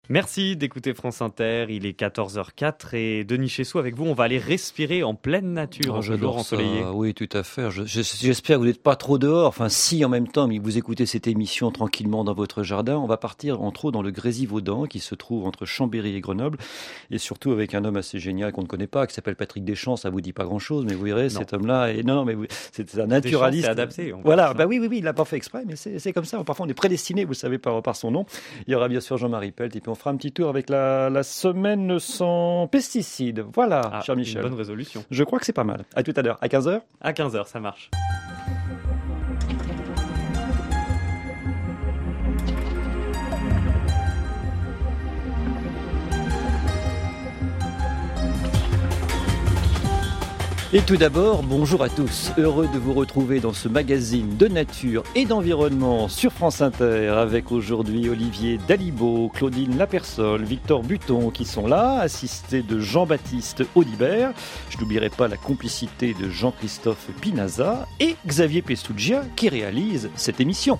Merci d'écouter France Inter, il est 14h04 et Denis Chessou avec vous, on va aller respirer en pleine nature en ce jour ensoleillé. Oui, tout à fait. J'espère que vous n'êtes pas trop dehors, enfin si en même temps, mais vous écoutez cette émission tranquillement dans votre jardin. On va partir entre autres dans le Grésivaudan qui se trouve entre Chambéry et Grenoble et surtout avec un homme assez génial qu'on ne connaît pas, qui s'appelle Patrick Deschamps. Ça vous dit pas grand-chose, mais vous verrez, cet homme-là, mais c'est un naturaliste. C'est adapté. Voilà, oui, il l'a pas fait exprès, mais c'est comme ça. Parfois on est prédestiné, vous savez, par son nom. Il y aura bien sûr Jean-Marie Pelt et puis on fera un petit tour avec la semaine sans pesticides. Voilà, cher Michel. Une bonne résolution. Je crois que c'est pas mal. À tout à l'heure. À 15h ? À 15h, ça marche. Et tout d'abord, bonjour à tous. Heureux de vous retrouver dans ce magazine de nature et d'environnement sur France Inter avec aujourd'hui Olivier Dalibo, Claudine Lapersole, Victor Buton qui sont là, assistés de Jean-Baptiste Audibert. Je n'oublierai pas la complicité de Jean-Christophe Pinaza et Xavier Pestugia qui réalise cette émission.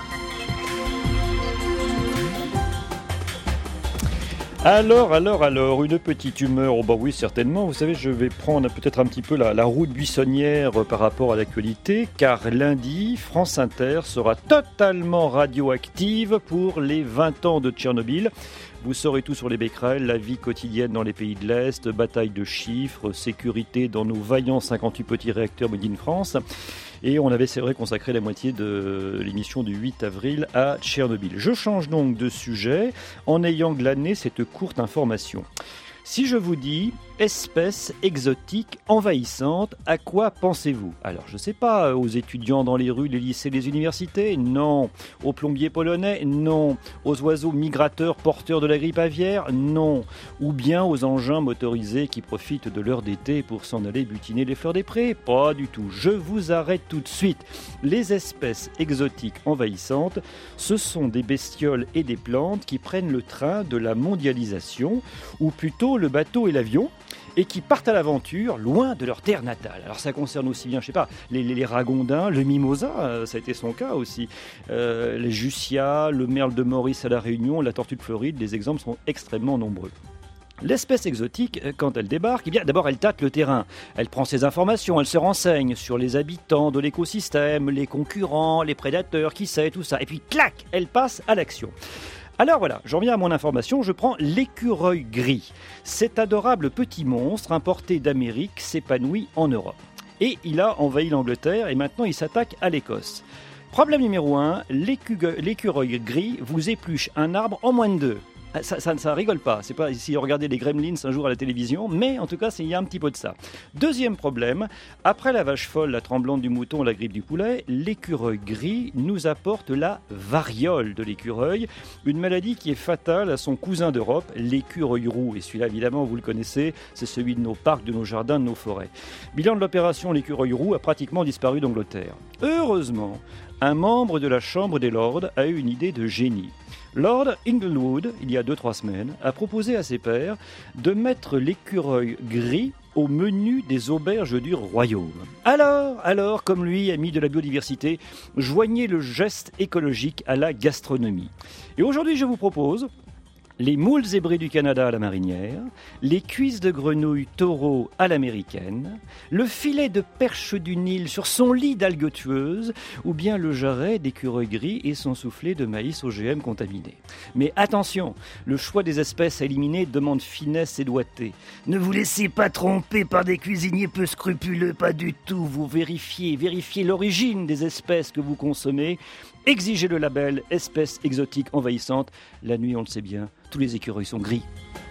Alors, une petite humeur, oui, certainement. Vous savez, je vais prendre peut-être un petit peu la route buissonnière par rapport à l'actualité, car lundi, France Inter sera totalement radioactive pour les 20 ans de Tchernobyl. Vous saurez tout sur les becquerels, la vie quotidienne dans les pays de l'Est, bataille de chiffres, sécurité dans nos vaillants 58 petits réacteurs made in France. Et on avait, c'est vrai, consacré la moitié de l'émission du 8 avril à Tchernobyl. Je change donc de sujet en ayant glané cette courte information. Si je vous dis espèces exotiques envahissantes, à quoi pensez-vous ? Alors, je ne sais pas, aux étudiants dans les rues, les lycées, les universités ? Non. Aux plombiers polonais ? Non. Aux oiseaux migrateurs porteurs de la grippe aviaire ? Non. Ou bien aux engins motorisés qui profitent de l'heure d'été pour s'en aller butiner les fleurs des prés ? Pas du tout. Je vous arrête tout de suite. Les espèces exotiques envahissantes, ce sont des bestioles et des plantes qui prennent le train de la mondialisation, ou plutôt le bateau et l'avion, et qui partent à l'aventure loin de leur terre natale. Alors ça concerne aussi bien, je sais pas, les ragondins, le mimosa, ça a été son cas aussi, les jussias, le merle de Maurice à la Réunion, la tortue de Floride, les exemples sont extrêmement nombreux. L'espèce exotique, quand elle débarque, d'abord elle tâte le terrain, elle prend ses informations, elle se renseigne sur les habitants de l'écosystème, les concurrents, les prédateurs, qui sait, tout ça, et puis clac, elle passe à l'action. Alors voilà, j'en viens à mon information, je prends l'écureuil gris. Cet adorable petit monstre importé d'Amérique s'épanouit en Europe. Et il a envahi l'Angleterre et maintenant il s'attaque à l'Écosse. Problème numéro 1, l'écureuil gris vous épluche un arbre en moins de 2. Ça rigole pas. C'est pas si regardez les Gremlins un jour à la télévision, mais en tout cas, il y a un petit peu de ça. Deuxième problème, après la vache folle, la tremblante du mouton, la grippe du poulet, l'écureuil gris nous apporte la variole de l'écureuil, une maladie qui est fatale à son cousin d'Europe, l'écureuil roux. Et celui-là, évidemment, vous le connaissez, c'est celui de nos parcs, de nos jardins, de nos forêts. Bilan de l'opération, l'écureuil roux a pratiquement disparu d'Angleterre. Heureusement, un membre de la Chambre des Lords a eu une idée de génie. Lord Inglewood, il y a 2-3 semaines, a proposé à ses pairs de mettre l'écureuil gris au menu des auberges du royaume. Alors, comme lui, ami de la biodiversité, joignez le geste écologique à la gastronomie. Et aujourd'hui, je vous propose les moules zébrés du Canada à la marinière, les cuisses de grenouille taureau à l'américaine, le filet de perche du Nil sur son lit d'algues tueuses, ou bien le jarret d'écureuil gris et son soufflet de maïs OGM contaminé. Mais attention, le choix des espèces à éliminer demande finesse et doigté. Ne vous laissez pas tromper par des cuisiniers peu scrupuleux, pas du tout. Vous vérifiez l'origine des espèces que vous consommez. Exigez le label espèce exotique envahissante. La nuit, on le sait bien, tous les écureuils sont gris.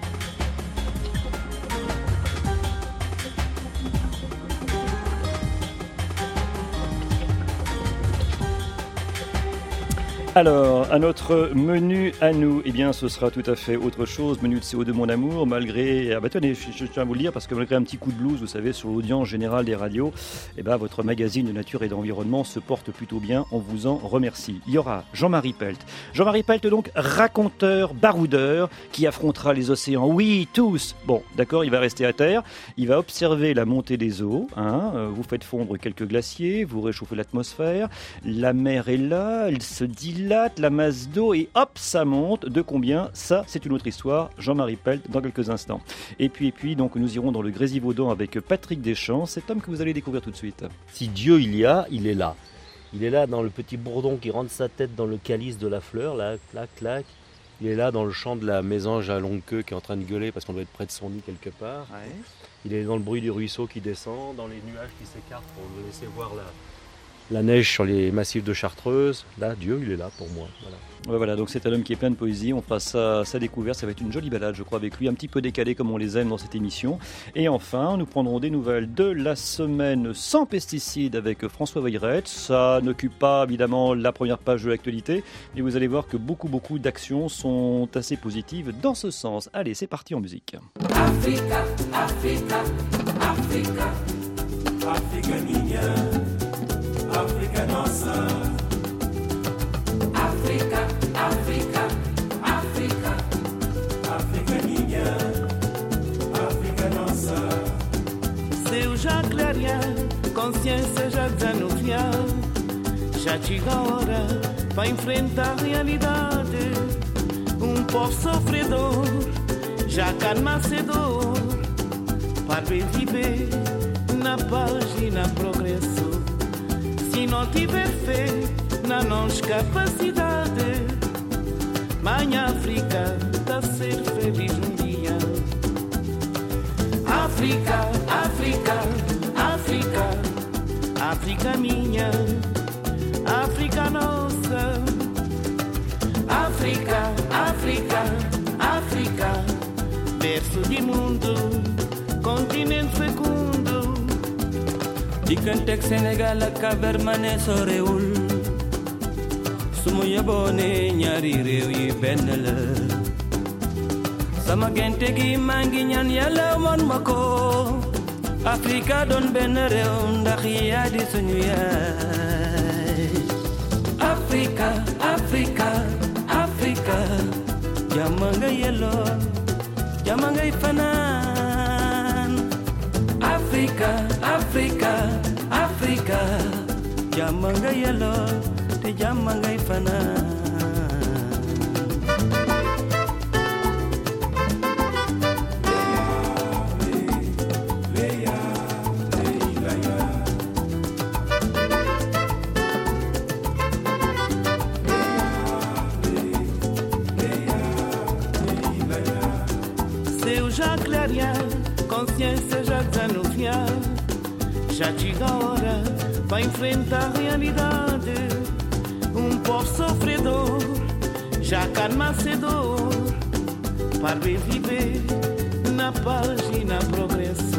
Alors, à notre menu à nous, eh bien, ce sera tout à fait autre chose. Menu de CO2 mon amour, malgré... Ah bah tenez, je tiens à vous le dire, parce que malgré un petit coup de blues, vous savez, sur l'audience générale des radios, eh ben, votre magazine de nature et d'environnement se porte plutôt bien. On vous en remercie. Il y aura Jean-Marie Pelt. Jean-Marie Pelt, donc, raconteur, baroudeur, qui affrontera les océans. Oui, tous. Bon, d'accord, il va rester à terre. Il va observer la montée des eaux. Vous faites fondre quelques glaciers, vous réchauffez l'atmosphère. La mer est là, elle se dilate. dilate la masse d'eau et hop, ça monte. De combien? Ça, c'est une autre histoire. Jean-Marie Pelt dans quelques instants. Et puis, donc, nous irons dans le Grésivaudan avec Patrick Deschamps, cet homme que vous allez découvrir tout de suite. Si Dieu il y a, il est là. Il est là dans le petit bourdon qui rentre sa tête dans le calice de la fleur, là, clac, clac. Il est là dans le champ de la mésange à longue queue qui est en train de gueuler parce qu'on doit être près de son nid quelque part. Ouais. Il est dans le bruit du ruisseau qui descend, dans les nuages qui s'écartent pour nous laisser voir la neige sur les massifs de Chartreuse. Là, Dieu, il est là pour moi. Voilà. Ouais, voilà, donc c'est un homme qui est plein de poésie. On fera sa découverte. Ça va être une jolie balade, je crois, avec lui, un petit peu décalé comme on les aime dans cette émission. Et enfin, nous prendrons des nouvelles de la semaine sans pesticides avec François Weyrette. Ça n'occupe pas évidemment la première page de l'actualité, mais vous allez voir que beaucoup d'actions sont assez positives dans ce sens. Allez, c'est parti en musique. Africa, Africa, Africa, Africa minha, Africa nossa. Africa, Africa, Africa, Africa minha, Africa nossa. Seu já clarear, consciência já desanuviar. Já chega a hora para enfrentar a realidade. Povo sofredor, já calma a dor. Para viver na paz e na progresso. Se não tiver fé na nossa capacidade, mãe África tá ser feliz dia. África, África, África, África minha, África nossa. África, África, África, berço de mundo, continente fecundo. Dikantek Sénégal ak Cabermané sorewul sumu yebone ñaari réew yi benn la sama gente gi maa ngi ñaan Yàlla won ma ko Afrika doon benn réew ndax yaa di suñu yaay Afrika Afrika Afrika jàmm nga yelloo jàmm ngay fanaan Afrika Afrika Afrika jàmm nga yelloo te jàmm ngay fanaan Seu já clarear, consciência já desanuviar. Já chega a hora para enfrentar a realidade. Povo sofredor, já calma a dor. Para viver na paz e na progresso.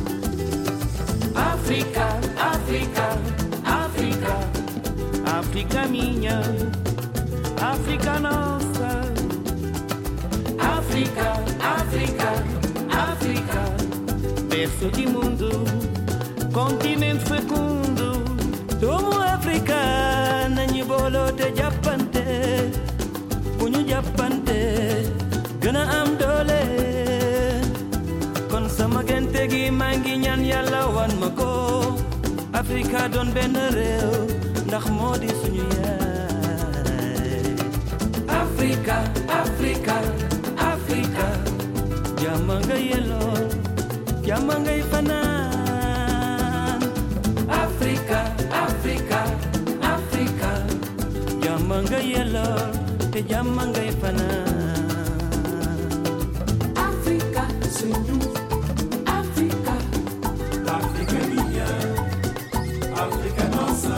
África, África, África, África minha, África nossa. África, África, África, berço de mundo, continente fecundo. doomu Afrika nañu booloo te jàppante bu ñu jàppante gën a am doole kon sama gente gi maa ngi ñaan Yàlla wan ma ko Afrika doon benn réew ndax moo di suñu yaay África, África, África, jàmm nga yelloo jàmm ngay fanaan África, África, África, jàmm nga yelloo te jàmm ngay fanaan Africa, Senhor, Africa, África minha, África nossa.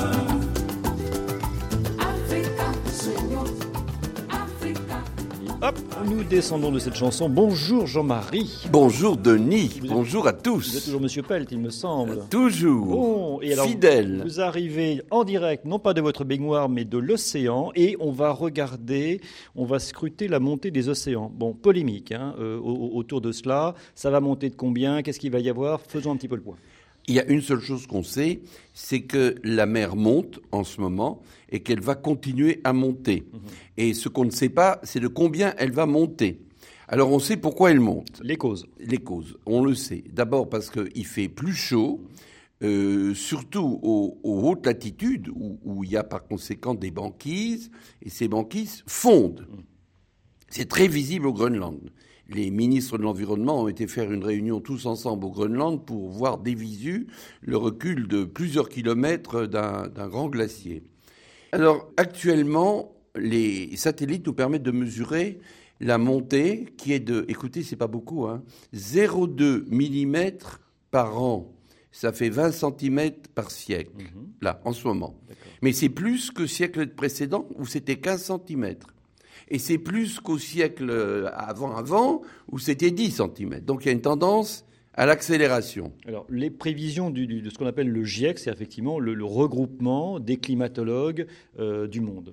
África, Senhor, África. Hop, nous descendons de cette chanson. Bonjour Jean-Marie. Bonjour Denis, Vous êtes- bonjour à Vous êtes tous. toujours Monsieur Pelt, il me semble. Toujours Bon, et alors, fidèle. Vous arrivez en direct, non pas de votre baignoire, mais de l'océan, et on va regarder, on va scruter la montée des océans. Bon, polémique hein, autour de cela. Ça va monter de combien? Qu'est-ce qu'il va y avoir? Faisons un petit peu le point. Il y a une seule chose qu'on sait, c'est que la mer monte en ce moment et qu'elle va continuer à monter. Et ce qu'on ne sait pas, c'est de combien elle va monter. Alors on sait pourquoi elle monte. Les causes. Les causes, on le sait. D'abord parce qu'il fait plus chaud, surtout aux hautes latitudes, où il y a par conséquent des banquises, et ces banquises fondent. C'est très visible au Groenland. Les ministres de l'Environnement ont été faire une réunion tous ensemble au Groenland pour voir des visu le recul de plusieurs kilomètres d'un grand glacier. Alors, actuellement, les satellites nous permettent de mesurer la montée qui est de, écoutez, c'est pas beaucoup, 0,2 mm par an. Ça fait 20 cm par siècle, là, en ce moment. D'accord. Mais c'est plus qu'au siècle précédent, où c'était 15 cm. Et c'est plus qu'au siècle avant, où c'était 10 cm. Donc il y a une tendance à l'accélération. Alors, les prévisions de ce qu'on appelle le GIEC, c'est effectivement le regroupement des climatologues du monde.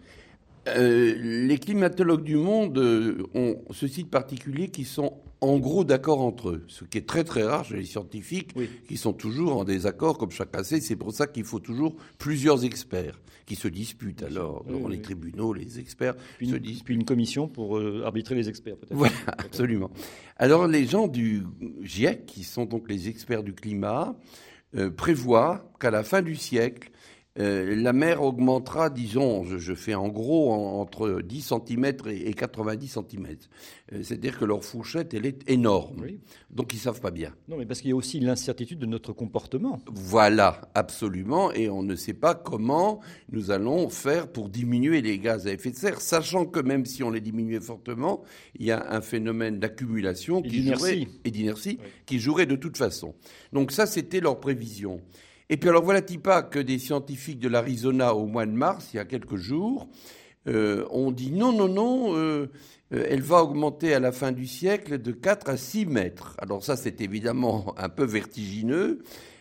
Les climatologues du monde ont ceci de particulier qu'ils sont en gros d'accord entre eux, ce qui est très très rare chez les scientifiques qui sont toujours en désaccord comme chacun sait. C'est pour ça qu'il faut toujours plusieurs experts qui se disputent alors dans les tribunaux, les experts se disputent. Puis une commission pour arbitrer les experts peut-être. Voilà, absolument. Alors les gens du GIEC, qui sont donc les experts du climat, prévoient qu'à la fin du siècle, la mer augmentera, disons, je fais en gros, entre 10 cm et 90 cm. C'est-à-dire que leur fourchette, elle est énorme. Oui. Donc, ils ne savent pas bien. Non, mais parce qu'il y a aussi l'incertitude de notre comportement. Voilà, absolument. Et on ne sait pas comment nous allons faire pour diminuer les gaz à effet de serre, sachant que même si on les diminuait fortement, il y a un phénomène d'accumulation et d'inertie qui jouerait de toute façon. Donc ça, c'était leur prévision. Et puis alors voilà-t-il pas que des scientifiques de l'Arizona au mois de mars, il y a quelques jours, ont dit non, elle va augmenter à la fin du siècle de 4 à 6 mètres. Alors ça, c'est évidemment un peu vertigineux.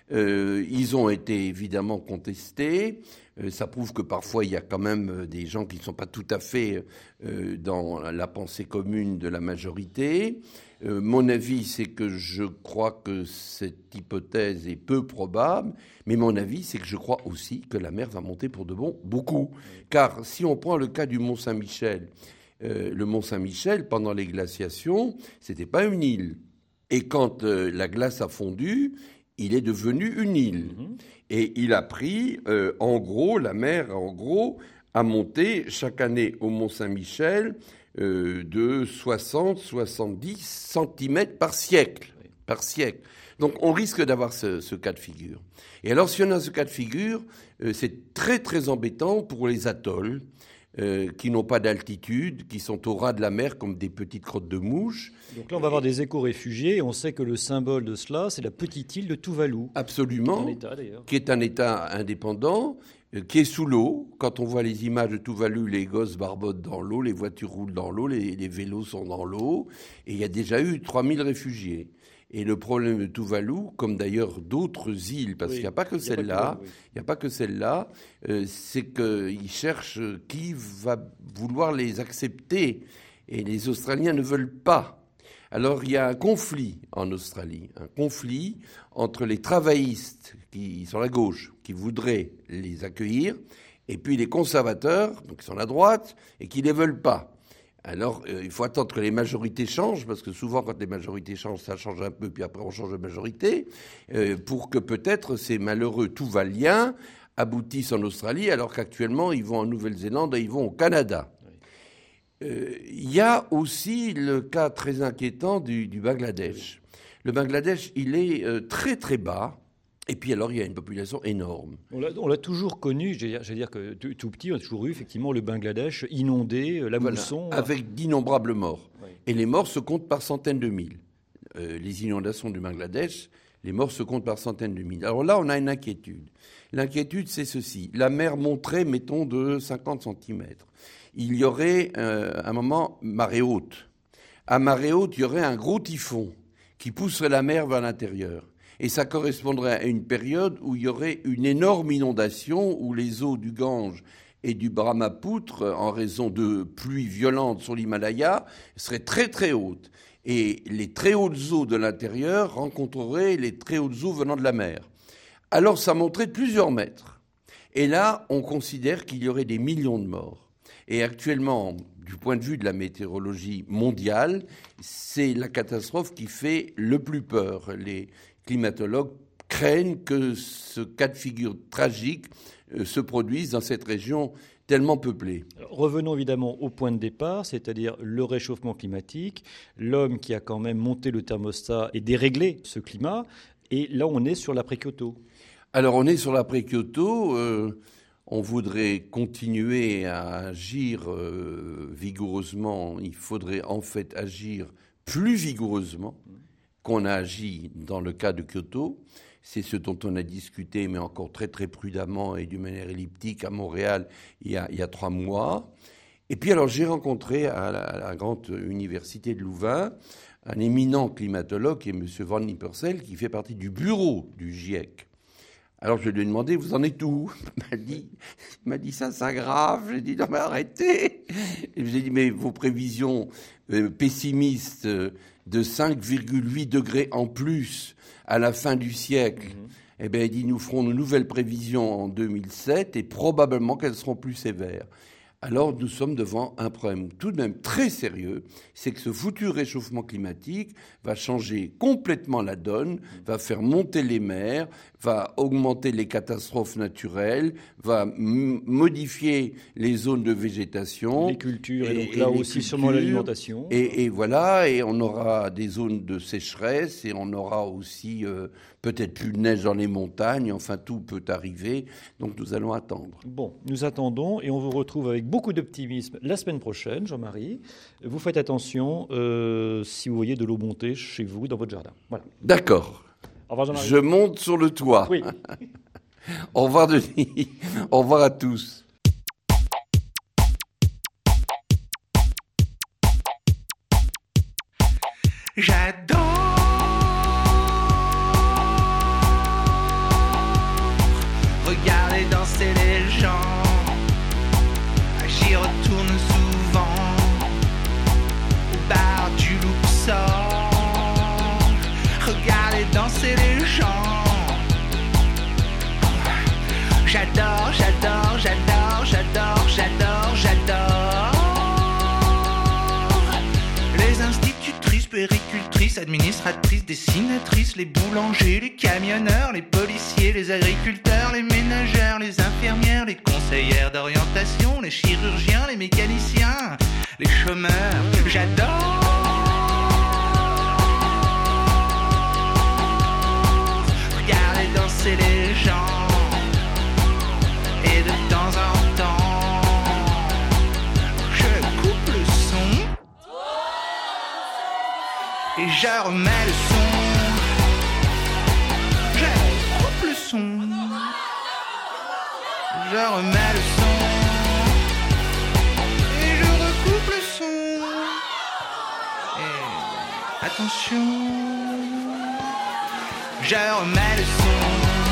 Ils ont été évidemment contestés. Ça prouve que parfois, il y a quand même des gens qui ne sont pas tout à fait dans la pensée commune de la majorité. Mon avis, c'est que je crois que cette hypothèse est peu probable, mais mon avis, c'est que je crois aussi que la mer va monter pour de bon, beaucoup. Car si on prend le cas du Mont Saint-Michel, le Mont Saint-Michel, pendant les glaciations, c'était pas une île. Et quand la glace a fondu, il est devenu une île. Et il a pris, la mer, a monté chaque année au Mont Saint-Michel de 60-70 cm par siècle. Donc on risque d'avoir ce cas de figure. Et alors si on a ce cas de figure, c'est très très embêtant pour les atolls qui n'ont pas d'altitude, qui sont au ras de la mer comme des petites crottes de mouches. Donc là, on va avoir des éco-réfugiés et on sait que le symbole de cela, c'est la petite île de Tuvalu. Absolument, qui est un État indépendant, qui est sous l'eau. Quand on voit les images de Tuvalu, les gosses barbotent dans l'eau, les voitures roulent dans l'eau, les vélos sont dans l'eau. Et il y a déjà eu 3000 réfugiés. Et le problème de Tuvalu, comme d'ailleurs d'autres îles, parce qu'il n'y a pas que celle-là, c'est qu'ils cherchent qui va vouloir les accepter. Et les Australiens ne veulent pas. Alors il y a un conflit en Australie, un conflit entre les travaillistes qui sont à gauche, qui voudraient les accueillir, et puis les conservateurs, donc qui sont à droite, et qui ne les veulent pas. Alors, il faut attendre que les majorités changent, parce que souvent, quand les majorités changent, ça change un peu, puis après, on change de majorité, pour que peut-être ces malheureux Tuvaliens aboutissent en Australie, alors qu'actuellement, ils vont en Nouvelle-Zélande et ils vont au Canada. Il y a aussi le cas très inquiétant du Bangladesh. Le Bangladesh, il est très, très bas. Et puis alors, il y a une population énorme. On l'a toujours connu, j'allais dire que tout petit, on a toujours eu effectivement le Bangladesh inondé, la mousson. Avec d'innombrables morts. Oui. Et les morts se comptent par centaines de mille. Les inondations du Bangladesh, les morts se comptent par centaines de mille. Alors là, on a une inquiétude. L'inquiétude, c'est ceci. La mer monterait, mettons, de 50 cm. Il y aurait, à un moment, marée haute. À marée haute, il y aurait un gros typhon qui pousserait la mer vers l'intérieur. Et ça correspondrait à une période où il y aurait une énorme inondation, où les eaux du Gange et du Brahmapoutre, en raison de pluies violentes sur l'Himalaya, seraient très très hautes. Et les très hautes eaux de l'intérieur rencontreraient les très hautes eaux venant de la mer. Alors ça monterait de plusieurs mètres. Et là, on considère qu'il y aurait des millions de morts. Et actuellement, du point de vue de la météorologie mondiale, c'est la catastrophe qui fait le plus peur. Les climatologues craignent que ce cas de figure tragique se produise dans cette région tellement peuplée. Revenons évidemment au point de départ, c'est-à-dire le réchauffement climatique, l'homme qui a quand même monté le thermostat et déréglé ce climat, et là on est sur l'après-Kyoto. Alors on est sur l'après-Kyoto, on voudrait continuer à agir vigoureusement, il faudrait en fait agir plus vigoureusement qu'on a agi dans le cas de Kyoto. C'est ce dont on a discuté, mais encore très très prudemment et d'une manière elliptique à Montréal il y a 3 mois. Et puis alors j'ai rencontré à la grande université de Louvain un éminent climatologue qui est M. Van Nippersel, qui fait partie du bureau du GIEC. Alors je lui ai demandé, vous en êtes où ? Il m'a dit ça, c'est grave. J'ai dit, non mais arrêtez. Et j'ai dit, mais vos prévisions pessimistes de 5,8 degrés en plus à la fin du siècle, eh bien, il dit, nous ferons de nouvelles prévisions en 2007 et probablement qu'elles seront plus sévères. Alors nous sommes devant un problème tout de même très sérieux, c'est que ce futur réchauffement climatique va changer complètement la donne, va faire monter les mers, va augmenter les catastrophes naturelles, va modifier les zones de végétation. Les cultures, et donc là aussi sûrement l'alimentation. Et voilà, et on aura des zones de sécheresse, et on aura aussi peut-être plus de neige dans les montagnes, enfin tout peut arriver, donc nous allons attendre. Bon, nous attendons, et on vous retrouve avec beaucoup d'optimisme la semaine prochaine, Jean-Marie. Vous faites attention si vous voyez de l'eau monter chez vous, dans votre jardin. Voilà. D'accord. Au revoir, Jean-Marie. Je monte sur le toit. Oui. Au revoir, Denis. Au revoir à tous. J'adore regarder danser les gens. J'y retourne souvent au bar du Luxor. Regarder danser les gens. J'adore, j'adore, j'adore, j'adore, j'adore, j'adore. Les institutrices, puéricultrices, administratrices, dessinatrices, les boulangers, les camionneurs, les policiers, les agriculteurs, les ménagères, les infirmières, les conseillères d'orientation, les chirurgiens, les mécaniciens, les chômeurs. J'adore. Regarder danser les gens. Et de temps en temps, je coupe le son et je remets le son. Je coupe le son, je remets le son et je recoupe le son. Et attention, je remets le son.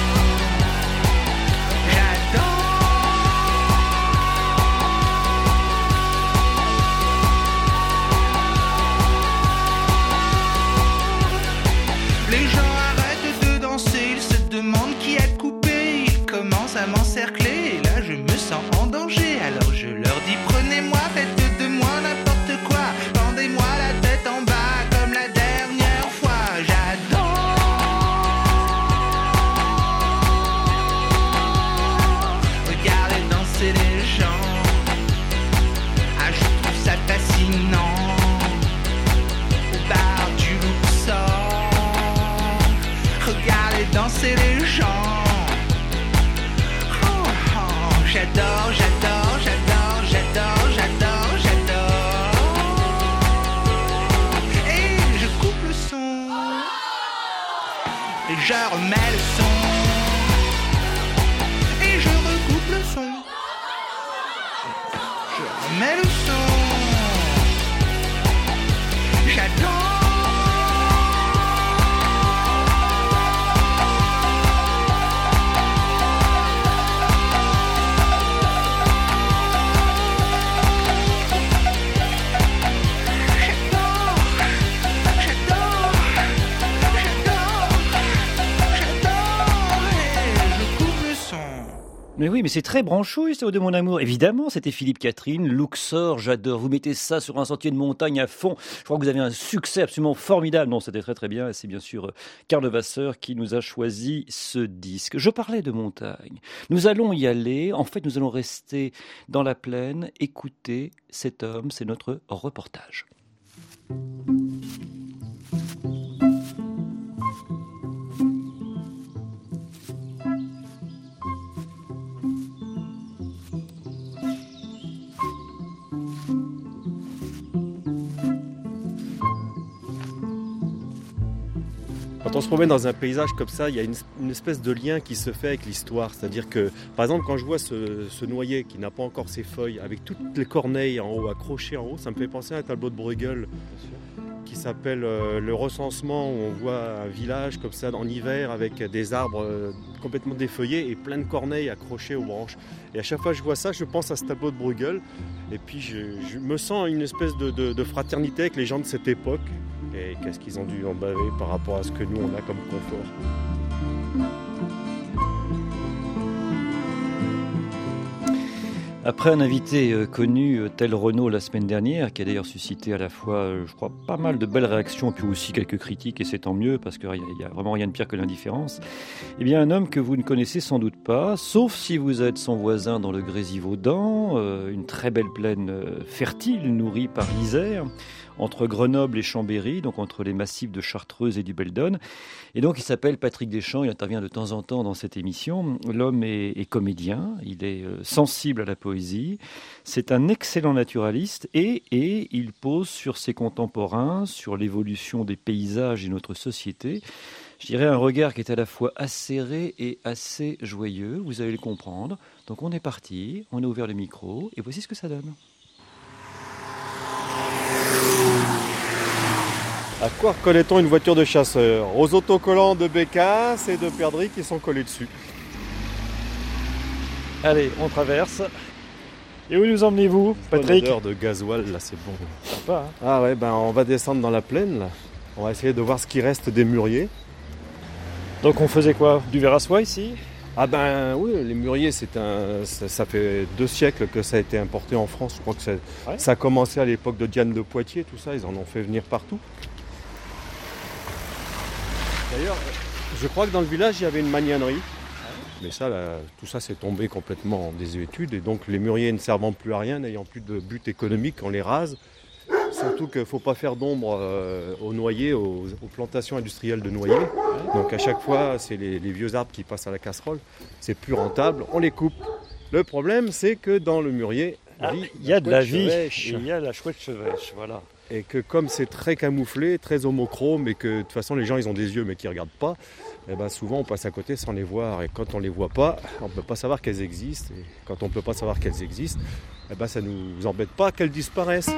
Les gens arrêtent de danser, ils se demandent qui a coupé, ils commencent à m'encercler, et là je me sens en danger, alors je leur dis prenez-moi, faites de moi n'importe quoi, pendez-moi la tête en bas comme la dernière fois, j'adore. Regardez danser les gens, ah je trouve ça fascinant, au bar du Luxor. Regardez danser les gens. Oh, oh, j'adore, j'adore, j'adore, j'adore, j'adore, j'adore. Et je coupe le son. Et je remets le son. Et je recoupe le son. Je remets le son. J'adore. Mais oui, mais c'est très branchouille, ça, de mon amour. Évidemment, c'était Philippe Catherine, Luxor, j'adore. Vous mettez ça sur un sentier de montagne à fond. Je crois que vous avez un succès absolument formidable. Non, c'était très très bien. Et c'est bien sûr Karl Levasseur qui nous a choisi ce disque. Je parlais de montagne. Nous allons y aller. En fait, nous allons rester dans la plaine, écouter cet homme. C'est notre reportage. Quand on se promène dans un paysage comme ça, il y a une espèce de lien qui se fait avec l'histoire. C'est-à-dire que, par exemple, quand je vois ce noyer qui n'a pas encore ses feuilles, avec toutes les corneilles en haut, accrochées en haut, ça me fait penser à un tableau de Bruegel qui s'appelle Le recensement, où on voit un village comme ça en hiver avec des arbres complètement défeuillés et plein de corneilles accrochées aux branches. Et à chaque fois que je vois ça, je pense à ce tableau de Bruegel. Et puis je me sens une espèce de fraternité avec les gens de cette époque. Et qu'est-ce qu'ils ont dû en baver par rapport à ce que nous on a comme confort. Après un invité connu tel Renaud la semaine dernière, qui a d'ailleurs suscité à la fois, je crois, pas mal de belles réactions, puis aussi quelques critiques, et c'est tant mieux, parce qu'il n'y a vraiment rien de pire que l'indifférence, eh bien un homme que vous ne connaissez sans doute pas, sauf si vous êtes son voisin dans le Grésivaudan, une très belle plaine fertile, nourrie par l'Isère, entre Grenoble et Chambéry, donc entre les massifs de Chartreuse et du Beldon. Et donc il s'appelle Patrick Deschamps, il intervient de temps en temps dans cette émission. L'homme est comédien, il est sensible à la poésie, c'est un excellent naturaliste et il pose sur ses contemporains, sur l'évolution des paysages et notre société. Je dirais un regard qui est à la fois acéré et assez joyeux, vous allez le comprendre. Donc on est parti, on a ouvert le micro et voici ce que ça donne. À quoi reconnaît-on une voiture de chasseur? Aux autocollants de Bécasse et de Perdrix qui sont collés dessus. Allez, on traverse. Et où nous emmenez-vous, Patrick? Une odeur de gasoil, là, c'est bon. Sympa, hein? Ah ouais, on va descendre dans la plaine, là. On va essayer de voir ce qui reste des mûriers. Donc on faisait quoi? Du verre à soie ici? Ah ben oui, les mûriers, ça fait 2 siècles que ça a été importé en France. Je crois que ça a commencé à l'époque de Diane de Poitiers, tout ça, ils en ont fait venir partout. D'ailleurs, je crois que dans le village, il y avait une magnanerie. Mais ça, tout ça, c'est tombé complètement en désuétude. Et donc, les mûriers ne servant plus à rien, n'ayant plus de but économique, on les rase. Surtout qu'il ne faut pas faire d'ombre aux noyers, aux plantations industrielles de noyers. Donc, à chaque fois, c'est les vieux arbres qui passent à la casserole. C'est plus rentable, on les coupe. Le problème, c'est que dans le mûrier, il y a de la vie, il y a la chouette chevêche, voilà. Et que comme c'est très camouflé, très homochrome, et que de toute façon les gens ils ont des yeux mais qui ne regardent pas, et ben souvent on passe à côté sans les voir. Et quand on ne les voit pas, on ne peut pas savoir qu'elles existent. Et quand on ne peut pas savoir qu'elles existent, et ben ça ne nous embête pas qu'elles disparaissent.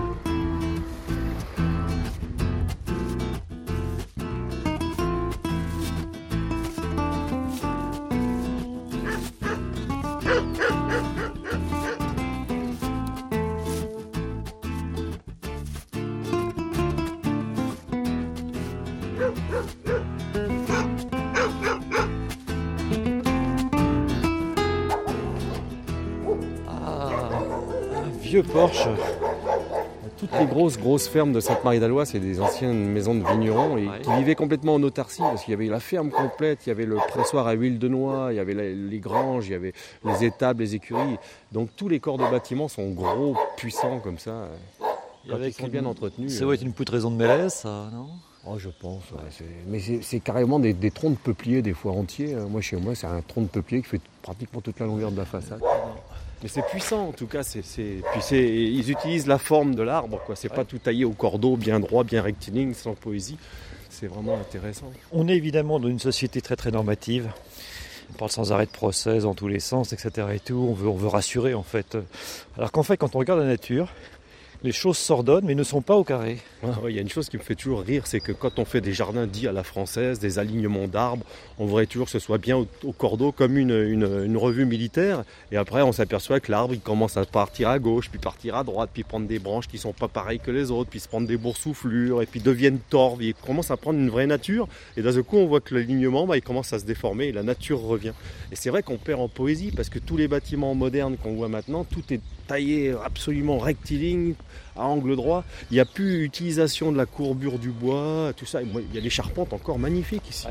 Vieux Porsche. Toutes les grosses fermes de Sainte-Marie-d'Allois, c'est des anciennes maisons de vignerons et qui vivaient complètement en autarcie parce qu'il y avait la ferme complète, il y avait le pressoir à huile de noix, il y avait les granges, il y avait les étables, les écuries. Donc tous les corps de bâtiments sont gros, puissants comme ça. Quand ils sont bien entretenus. Ça doit être une poutraison de mélèze, ça, non? Oh, je pense, ouais. Mais c'est carrément des troncs de peuplier des fois entiers. Moi, chez moi, c'est un tronc de peuplier qui fait pratiquement toute la longueur de la façade. Mais c'est puissant en tout cas, ils utilisent la forme de l'arbre, quoi. C'est pas tout taillé au cordeau, bien droit, bien rectiligne, sans poésie. C'est vraiment intéressant. On est évidemment dans une société très très normative. On parle sans arrêt de procès dans tous les sens, etc. et tout. On veut rassurer en fait. Alors qu'en fait, quand on regarde la nature, Les choses s'ordonnent mais ne sont pas au carré. Il y a une chose qui me fait toujours rire, c'est que quand on fait des jardins dits à la française, des alignements d'arbres, on voudrait toujours que ce soit bien au cordeau comme une revue militaire. Et après, on s'aperçoit que l'arbre, il commence à partir à gauche, puis partir à droite, puis prendre des branches qui sont pas pareilles que les autres, puis se prendre des boursouflures, et puis deviennent torves. Il commence à prendre une vraie nature. Et d'un seul coup, on voit que l'alignement, il commence à se déformer et la nature revient. Et c'est vrai qu'on perd en poésie parce que tous les bâtiments modernes qu'on voit maintenant, tout est taillé absolument rectiligne, à angle droit. Il n'y a plus utilisation de la courbure du bois, tout ça. Il y a des charpentes encore magnifiques ici. Ouais.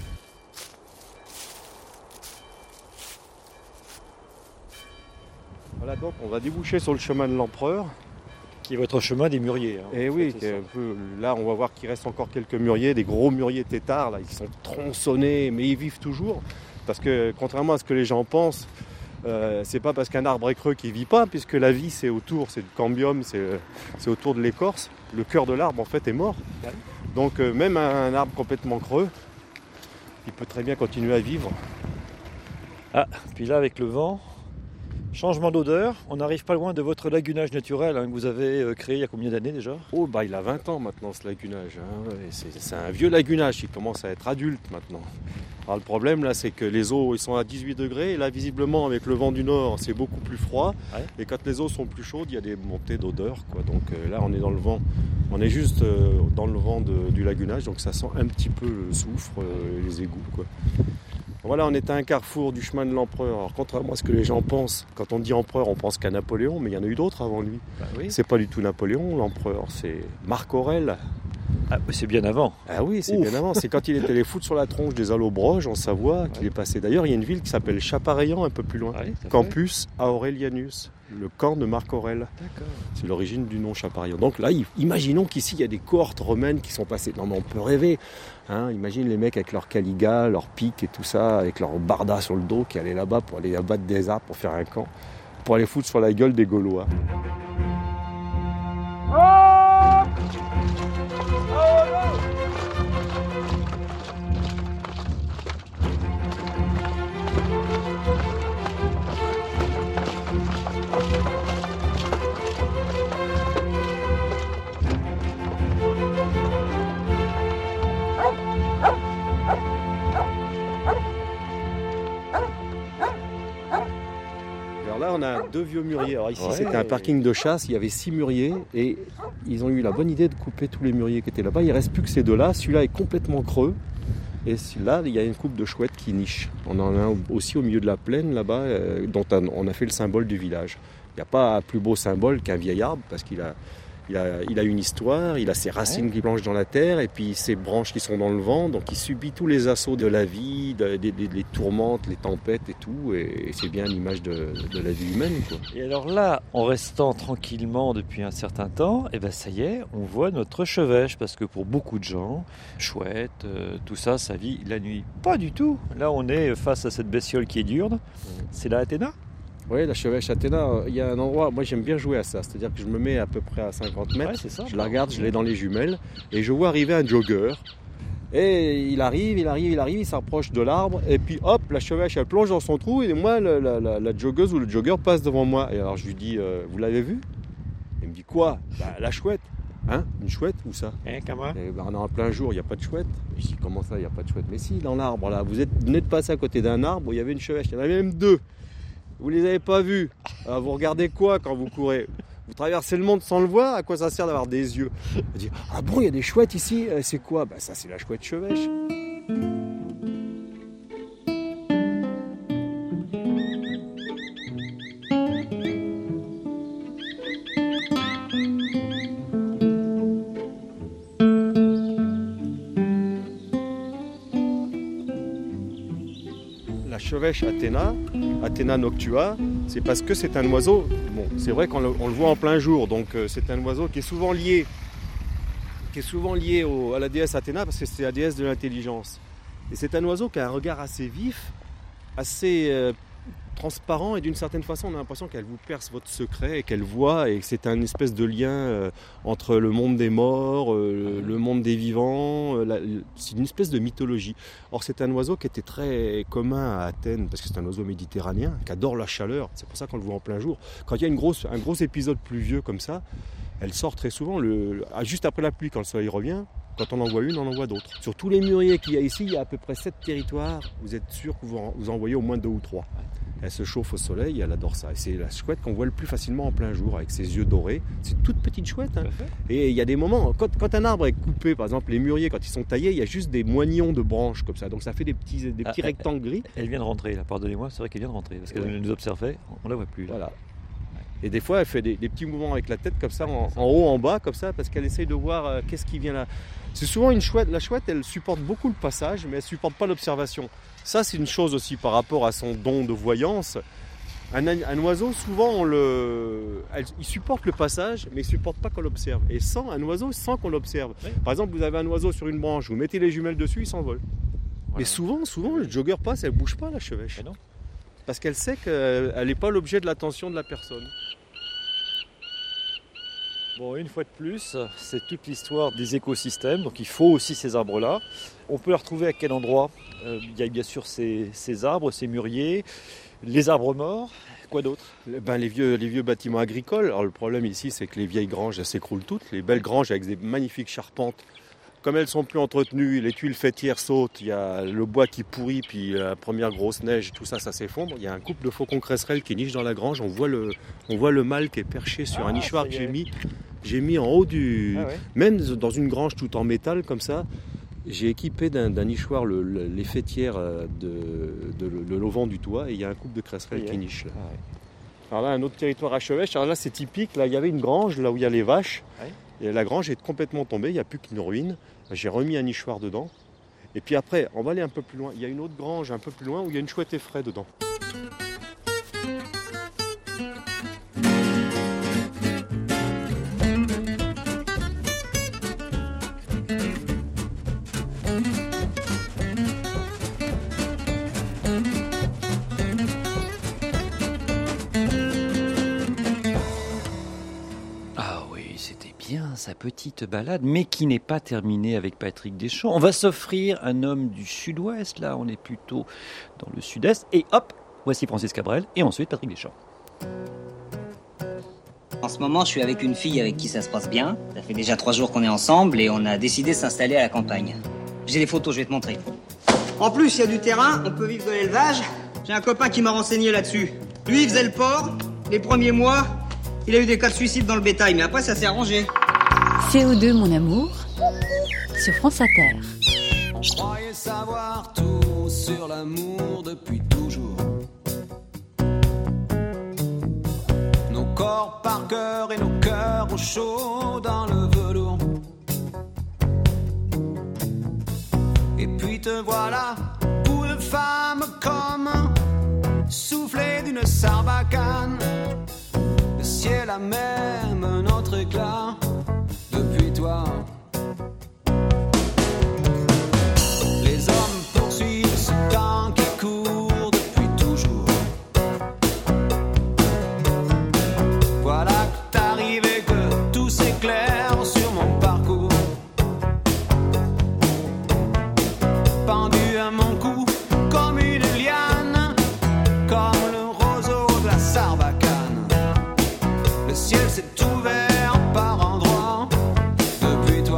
Voilà, donc on va déboucher sur le chemin de l'Empereur. Qui est votre chemin des muriers. Et oui, là on va voir qu'il reste encore quelques muriers, des gros muriers têtards, là, ils sont tronçonnés, mais ils vivent toujours. Parce que contrairement à ce que les gens pensent, c'est pas parce qu'un arbre est creux qu'il vit pas, puisque la vie c'est autour, c'est le cambium, c'est autour de l'écorce. Le cœur de l'arbre en fait est mort. Donc même un arbre complètement creux, il peut très bien continuer à vivre. Ah, puis là avec le vent, changement d'odeur, on n'arrive pas loin de votre lagunage naturel que vous avez créé il y a combien d'années déjà ? Il a 20 ans maintenant ce lagunage. C'est un vieux lagunage, il commence à être adulte maintenant. Alors, le problème là, c'est que les eaux ils sont à 18 degrés et là visiblement avec le vent du nord c'est beaucoup plus froid. Ouais. Et quand les eaux sont plus chaudes, il y a des montées d'odeur, quoi. Donc là on est dans le vent, on est juste dans le vent du lagunage, donc ça sent un petit peu le soufre, les égouts, quoi. Voilà, on est à un carrefour du chemin de l'Empereur. Alors, contrairement à ce que les gens pensent, quand on dit empereur, on pense qu'à Napoléon, mais il y en a eu d'autres avant lui. Oui. C'est pas du tout Napoléon, l'empereur, c'est Marc Aurèle. Ah, c'est bien avant. Ah oui, c'est bien avant. C'est quand il était les foutre sur la tronche des Allobroges en Savoie qu'il est passé. D'ailleurs, il y a une ville qui s'appelle Chapareillan, un peu plus loin. Campus Aurelianus, le camp de Marc Aurèle. D'accord. C'est l'origine du nom Chapareillan. Donc là, imaginons qu'ici, il y a des cohortes romaines qui sont passées. Non, mais on peut rêver. Imagine les mecs avec leurs caligas, leurs piques et tout ça, avec leurs bardas sur le dos, qui allaient là-bas pour aller abattre des arbres, pour faire un camp, pour aller foutre sur la gueule des Gaulois. Là, on a 2 vieux muriers. Alors ici, c'était un parking de chasse. Il y avait 6 muriers et ils ont eu la bonne idée de couper tous les muriers qui étaient là-bas. Il ne reste plus que ces 2-là. Celui-là est complètement creux. Et là, il y a une coupe de chouettes qui niche. On en a un aussi au milieu de la plaine, là-bas, dont on a fait le symbole du village. Il n'y a pas plus beau symbole qu'un vieil arbre parce qu'il a une histoire, il a ses racines qui plongent dans la terre et puis ses branches qui sont dans le vent, donc il subit tous les assauts de la vie, les tourmentes, les tempêtes et tout, et c'est bien l'image de la vie humaine, quoi. Et alors là, en restant tranquillement depuis un certain temps, ça y est, on voit notre chevêche, parce que pour beaucoup de gens, chouette, tout ça, ça vit la nuit. Pas du tout. Là, on est face à cette bestiole qui est diurne. C'est la Athéna. Oui, la chevêche Athéna, il y a un endroit, moi j'aime bien jouer à ça, c'est-à-dire que je me mets à peu près à 50 mètres, je la regarde, je l'ai dans les jumelles, et je vois arriver un jogger, et il arrive, il s'approche de l'arbre, et puis hop, la chevêche elle plonge dans son trou, et moi la joggeuse ou le jogger passe devant moi, et alors je lui dis, vous l'avez vu ? Il me dit quoi ? La chouette. Hein ? Une chouette, où ça ? Comment ? On est en plein jour, il n'y a pas de chouette. Je dis, comment ça, il n'y a pas de chouette ? Mais si, dans l'arbre là, vous venez de passer à côté d'un arbre où il y avait une chevêche, il y en avait même 2. Vous les avez pas vus. Alors vous regardez quoi quand vous courez ? Vous traversez le monde sans le voir ? À quoi ça sert d'avoir des yeux ? On dit, ah bon, il y a des chouettes ici ? C'est quoi ? Ça c'est la chouette chevêche. La chevêche Athéna noctua, c'est parce que c'est un oiseau, c'est vrai qu'on le voit en plein jour, donc c'est un oiseau qui est souvent lié à la déesse Athéna, parce que c'est la déesse de l'intelligence. Et c'est un oiseau qui a un regard assez vif, assez transparent et d'une certaine façon on a l'impression qu'elle vous perce votre secret et qu'elle voit et que c'est un espèce de lien entre le monde des morts, le monde des vivants, c'est une espèce de mythologie. Or c'est un oiseau qui était très commun à Athènes parce que c'est un oiseau méditerranéen qui adore la chaleur, c'est pour ça qu'on le voit en plein jour. Quand il y a un gros épisode pluvieux comme ça, elle sort très souvent juste après la pluie quand le soleil revient. Quand on en voit une, on en voit d'autres. Sur tous les mûriers qu'il y a ici, il y a à peu près 7 territoires. Vous êtes sûr que vous en voyez au moins 2 ou 3. Elle se chauffe au soleil et elle adore ça. Et c'est la chouette qu'on voit le plus facilement en plein jour, avec ses yeux dorés. C'est une toute petite chouette. Hein. Et il y a des moments, quand un arbre est coupé, par exemple les mûriers, quand ils sont taillés, il y a juste des moignons de branches comme ça. Donc ça fait des petits rectangles gris. Elle vient de rentrer, là, pardonnez-moi, c'est vrai qu'elle vient de rentrer. Parce qu'elle nous observait, on la voit plus. Là. Voilà. Et des fois, elle fait des petits mouvements avec la tête comme ça, en haut, en bas, comme ça, parce qu'elle essaye de voir qu'est-ce qui vient là. C'est souvent une chouette. La chouette, elle supporte beaucoup le passage, mais elle supporte pas l'observation. Ça, c'est une chose aussi par rapport à son don de voyance. Un oiseau, souvent, il supporte le passage, mais il supporte pas qu'on l'observe. Et un oiseau sent qu'on l'observe. Oui. Par exemple, vous avez un oiseau sur une branche, vous mettez les jumelles dessus, il s'envole. Voilà. Mais souvent, le jogger passe, elle bouge pas, la chevêche. Non. Parce qu'elle sait qu'elle n'est pas l'objet de l'attention de la personne. Bon, une fois de plus, c'est toute l'histoire des écosystèmes, donc il faut aussi ces arbres-là. On peut les retrouver à quel endroit ? Il y a bien sûr ces arbres, ces mûriers, les arbres morts, quoi d'autre ? Les vieux bâtiments agricoles. Alors le problème ici, c'est que les vieilles granges, elles s'écroulent toutes. Les belles granges avec des magnifiques charpentes. Comme elles sont plus entretenues, les tuiles faîtières sautent, il y a le bois qui pourrit, puis la première grosse neige, tout ça, ça s'effondre. Il y a un couple de faucons cresserelles qui nichent dans la grange. On voit le mâle qui est perché sur un nichoir que j'ai mis en haut même dans une grange tout en métal comme ça. J'ai équipé d'un nichoir les faîtières de l'auvent du toit et il y a un couple de cresserelles qui nichent là. Ah ouais. Alors là, un autre territoire à Chevêche. Alors là, c'est typique. Là, il y avait une grange là où il y a les vaches. Ouais. Et la grange est complètement tombée, il n'y a plus qu'une ruine. J'ai remis un nichoir dedans. Et puis après, on va aller un peu plus loin. Il y a une autre grange un peu plus loin où il y a une chouette effraie dedans. Sa petite balade, mais qui n'est pas terminée avec Patrick Deschamps. On va s'offrir un homme du sud-ouest, là on est plutôt dans le sud-est, et hop, voici Francis Cabrel, et ensuite Patrick Deschamps. En ce moment, je suis avec une fille avec qui ça se passe bien. Ça fait déjà 3 jours qu'on est ensemble et on a décidé de s'installer à la campagne. J'ai des photos, je vais te montrer. En plus, il y a du terrain, on peut vivre de l'élevage. J'ai un copain qui m'a renseigné là-dessus. Lui, il faisait le porc. Les premiers mois, il a eu des cas de suicide dans le bétail, mais après, ça s'est arrangé. CO2, mon amour, sur France Inter. Je croyais savoir tout sur l'amour depuis toujours. Nos corps par cœur et nos cœurs au chaud dans le velours. Et puis te voilà, bout de femme comme soufflé d'une sarbacane. Le ciel a même un autre éclat depuis toi. Les hommes poursuivent ce temps qui court depuis toujours. Voilà que t'arrives et que tout s'éclaire sur mon parcours. Pendu à mon cou comme une liane, comme le roseau de la sarbacane. Le ciel s'est ouvert par endroits depuis toi.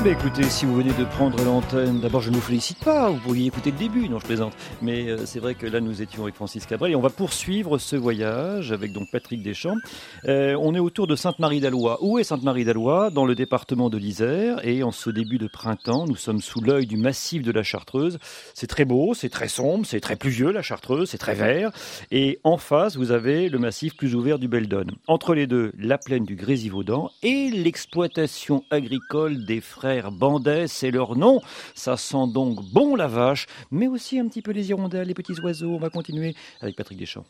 ben écoutez, si vous venez de prendre l'antenne, d'abord je ne vous félicite pas, vous pourriez écouter le début, non je plaisante, mais c'est vrai que là nous étions avec Francis Cabrel et on va poursuivre ce voyage avec donc Patrick Deschamps. On est autour de Sainte-Marie-d'Alloy. Où est Sainte-Marie-d'Alloy? Dans le département de l'Isère, et en ce début de printemps, nous sommes sous l'œil du massif de la Chartreuse. C'est très beau, c'est très sombre, c'est très pluvieux la Chartreuse, c'est très vert, et en face vous avez le massif plus ouvert du Beldon. Entre les deux, la plaine du Grésivaudan et l'exploitation agricole des frères Bandet, c'est leur nom. Ça sent donc bon la vache, mais aussi un petit peu les hirondelles, les petits oiseaux. On va continuer avec Patrick Deschamps.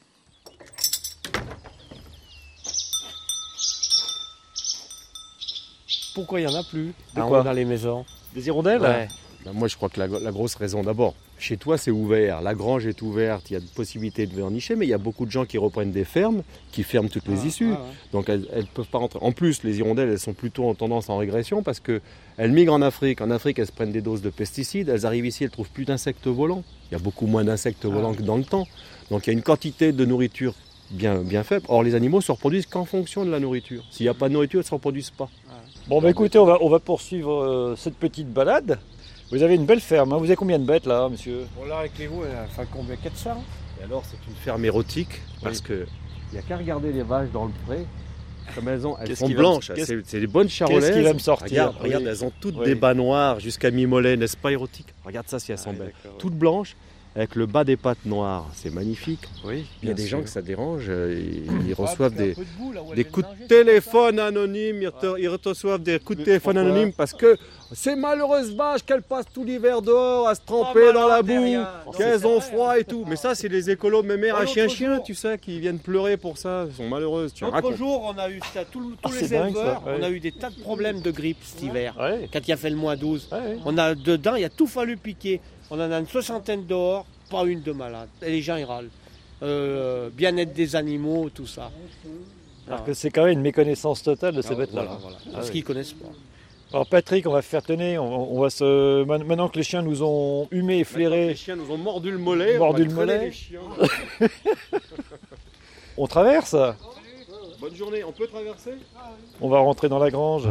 Pourquoi il n'y en a plus Quoi dans les maisons? Des hirondelles? Ouais. Ben moi, je crois que la grosse raison, d'abord, chez toi, c'est ouvert. La grange est ouverte, il y a de possibilités de nicher, mais il y a beaucoup de gens qui reprennent des fermes, qui ferment toutes les issues. Ouais. Donc, elles ne peuvent pas rentrer. En plus, les hirondelles, elles sont plutôt en tendance en régression parce qu'elles migrent en Afrique. En Afrique, elles se prennent des doses de pesticides. Elles arrivent ici, elles ne trouvent plus d'insectes volants. Il y a beaucoup moins d'insectes volants que dans le temps. Donc, il y a une quantité de nourriture bien faible. Or, les animaux ne se reproduisent qu'en fonction de la nourriture. S'il n'y a pas de nourriture, ils ne se reproduisent pas. Bon, bah écoutez, on va poursuivre cette petite balade. Vous avez une belle ferme, hein. Vous avez combien de bêtes là, monsieur? Bon, là, avec les veaux, enfin combien? 400. Et alors, c'est une ferme érotique parce que il n'y a qu'à regarder les vaches dans le pré. Comme elles sont blanches, c'est des bonnes charolaises. Qu'est-ce qui va me sortir? Regarde, elles ont toutes des bas noirs jusqu'à mi-mollet, n'est-ce pas érotique? Regarde ça si elles sont belles. Toutes blanches, avec le bas des pattes noires, c'est magnifique. Oui, il y a des gens que ça dérange, ils reçoivent des coups de téléphone anonymes, ils reçoivent des coups de téléphone anonymes parce que ces malheureuses vaches qu'elles passent tout l'hiver dehors à se tremper dans la boue, qu'elles ont froid et tout. Mais ça, c'est les écolos mémères à chien, tu sais, qui viennent pleurer pour ça, elles sont malheureuses. L'autre jour, on a eu ça, tous les éleveurs, on a eu des tas de problèmes de grippe cet hiver, quand il a fait le moins 12. On a dedans, il a tout fallu piquer. On en a une 60aine dehors, pas une de malade. Et les gens, ils râlent. Bien-être des animaux, tout ça. Alors que c'est quand même une méconnaissance totale de ces bêtes-là. Voilà. Parce qu'ils ne connaissent pas. Alors Patrick, on va faire tenir, on va se... Maintenant que les chiens nous ont humés et flairés... Les chiens nous ont mordu le mollet. On traverse? Bonne journée, on peut traverser? On va rentrer dans la grange.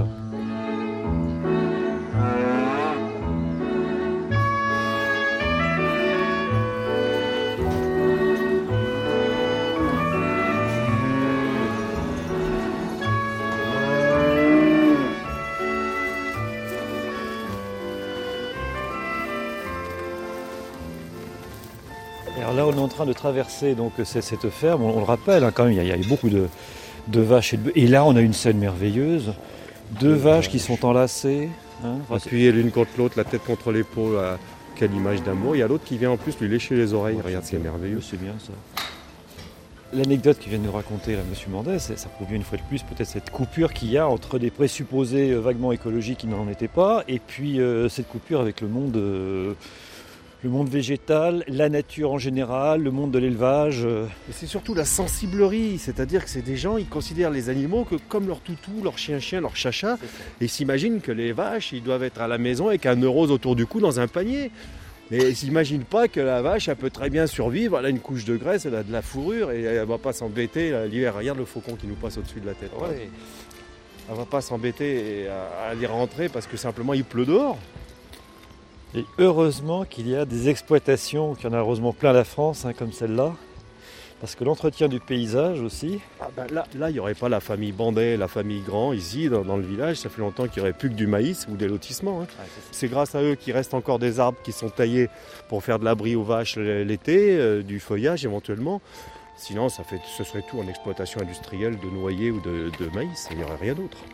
Alors là, on est en train de traverser donc cette ferme. On le rappelle, hein, quand même, il y a beaucoup de vaches et de bœufs. Et là, on a une scène merveilleuse. Deux vaches qui sont enlacées. Hein, appuyées l'une contre l'autre, la tête contre l'épaule. Quelle image d'amour. Il y a l'autre qui vient en plus lui lécher les oreilles. Regarde, c'est merveilleux. C'est bien ça. L'anecdote qu'il vient de nous raconter, là, M. Mendès, ça prouve une fois de plus peut-être cette coupure qu'il y a entre des présupposés vaguement écologiques qui n'en étaient pas, et puis cette coupure avec le monde végétal, la nature en général, le monde de l'élevage. Et c'est surtout la sensiblerie, c'est-à-dire que c'est des gens, ils considèrent les animaux que comme leur toutou, leur chien, leur chacha, et ils s'imaginent que les vaches, ils doivent être à la maison avec un neurose autour du cou dans un panier. Mais ils ne s'imaginent pas que la vache, elle peut très bien survivre, elle a une couche de graisse, elle a de la fourrure, et elle ne va pas s'embêter l'hiver. Regarde le faucon qui nous passe au-dessus de la tête. Ouais. Elle ne va pas s'embêter à aller rentrer parce que simplement il pleut dehors. Et heureusement qu'il y a des exploitations, qu'il y en a heureusement plein la France, hein, comme celle-là. Parce que l'entretien du paysage aussi... Là, il n'y aurait pas la famille Bandet, la famille Grand, ici, dans le village. Ça fait longtemps qu'il n'y aurait plus que du maïs ou des lotissements. Hein. C'est grâce à eux qu'il reste encore des arbres qui sont taillés pour faire de l'abri aux vaches l'été, du feuillage éventuellement. Sinon, ce serait tout en exploitation industrielle de noyer ou de maïs. Il n'y aurait rien d'autre.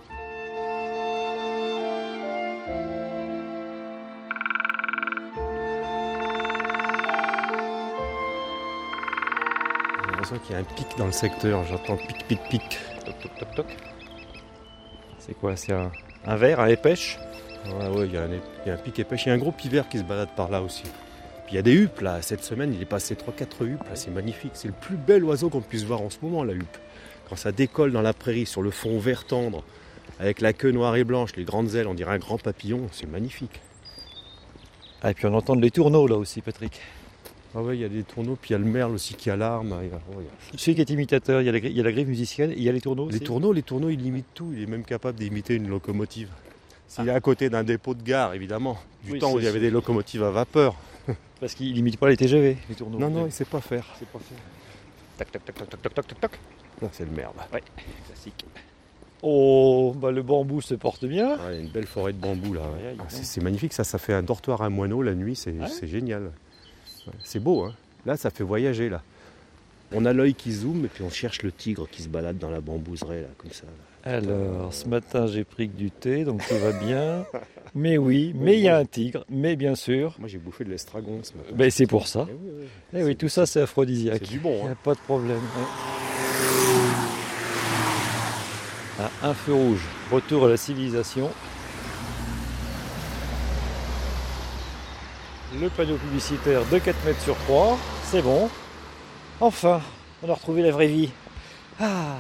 J'ai l'impression qu'il y a un pic dans le secteur, j'entends pic. Toc, toc. C'est quoi? C'est un ver, un épêche? Ouais, il y a un pic épêche. Il y a un gros pivert qui se balade par là aussi. Puis il y a des huppes là, cette semaine il est passé 3-4 huppes, là, c'est magnifique. C'est le plus bel oiseau qu'on puisse voir en ce moment, la huppe. Quand ça décolle dans la prairie sur le fond vert tendre, avec la queue noire et blanche, les grandes ailes, on dirait un grand papillon, c'est magnifique. Ah, et puis on entend les tourneaux là aussi, Patrick. Ah ouais, il y a des tourneaux, puis il y a le merle aussi qui alarme. Celui qui est imitateur, il y a la griffe musicienne, et il y a les tourneaux aussi. Les tourneaux, il imite tout. Il est même capable d'imiter une locomotive. S'il est à côté d'un dépôt de gare, évidemment, du Oui, temps où c'est il y avait sûr. des locomotives à vapeur. Parce qu'il n'imite pas les TGV, les tourneaux. Non, il ne sait pas faire. c'est pas fait. Tac, tac, tac, tac, tac, tac, tac, tac. Non, c'est le merde. Ouais, classique. Oh, bah le bambou se porte bien. Il y a une belle forêt de bambou là. Ouais, Ah, c'est magnifique, ça fait un dortoir à moineaux la nuit, c'est génial. Ouais, c'est beau, hein. Là, ça fait voyager là. On a l'œil qui zoome et puis on cherche le tigre qui se balade dans la bambouserie là, comme ça. Là. Alors, ce matin, j'ai pris que du thé, donc tout va bien. Mais oui, mais il y a un tigre, mais bien sûr. Moi, j'ai bouffé de l'estragon ce matin. Ben, c'est pour ça. Eh oui, oui. Eh oui, tout ça, c'est aphrodisiaque. C'est du bon. Il n'y Hein. a pas de problème. Ah, un feu rouge. Retour à la civilisation. Le panneau publicitaire de 4 mètres sur 3. C'est bon. Enfin, on a retrouvé la vraie vie. Ah.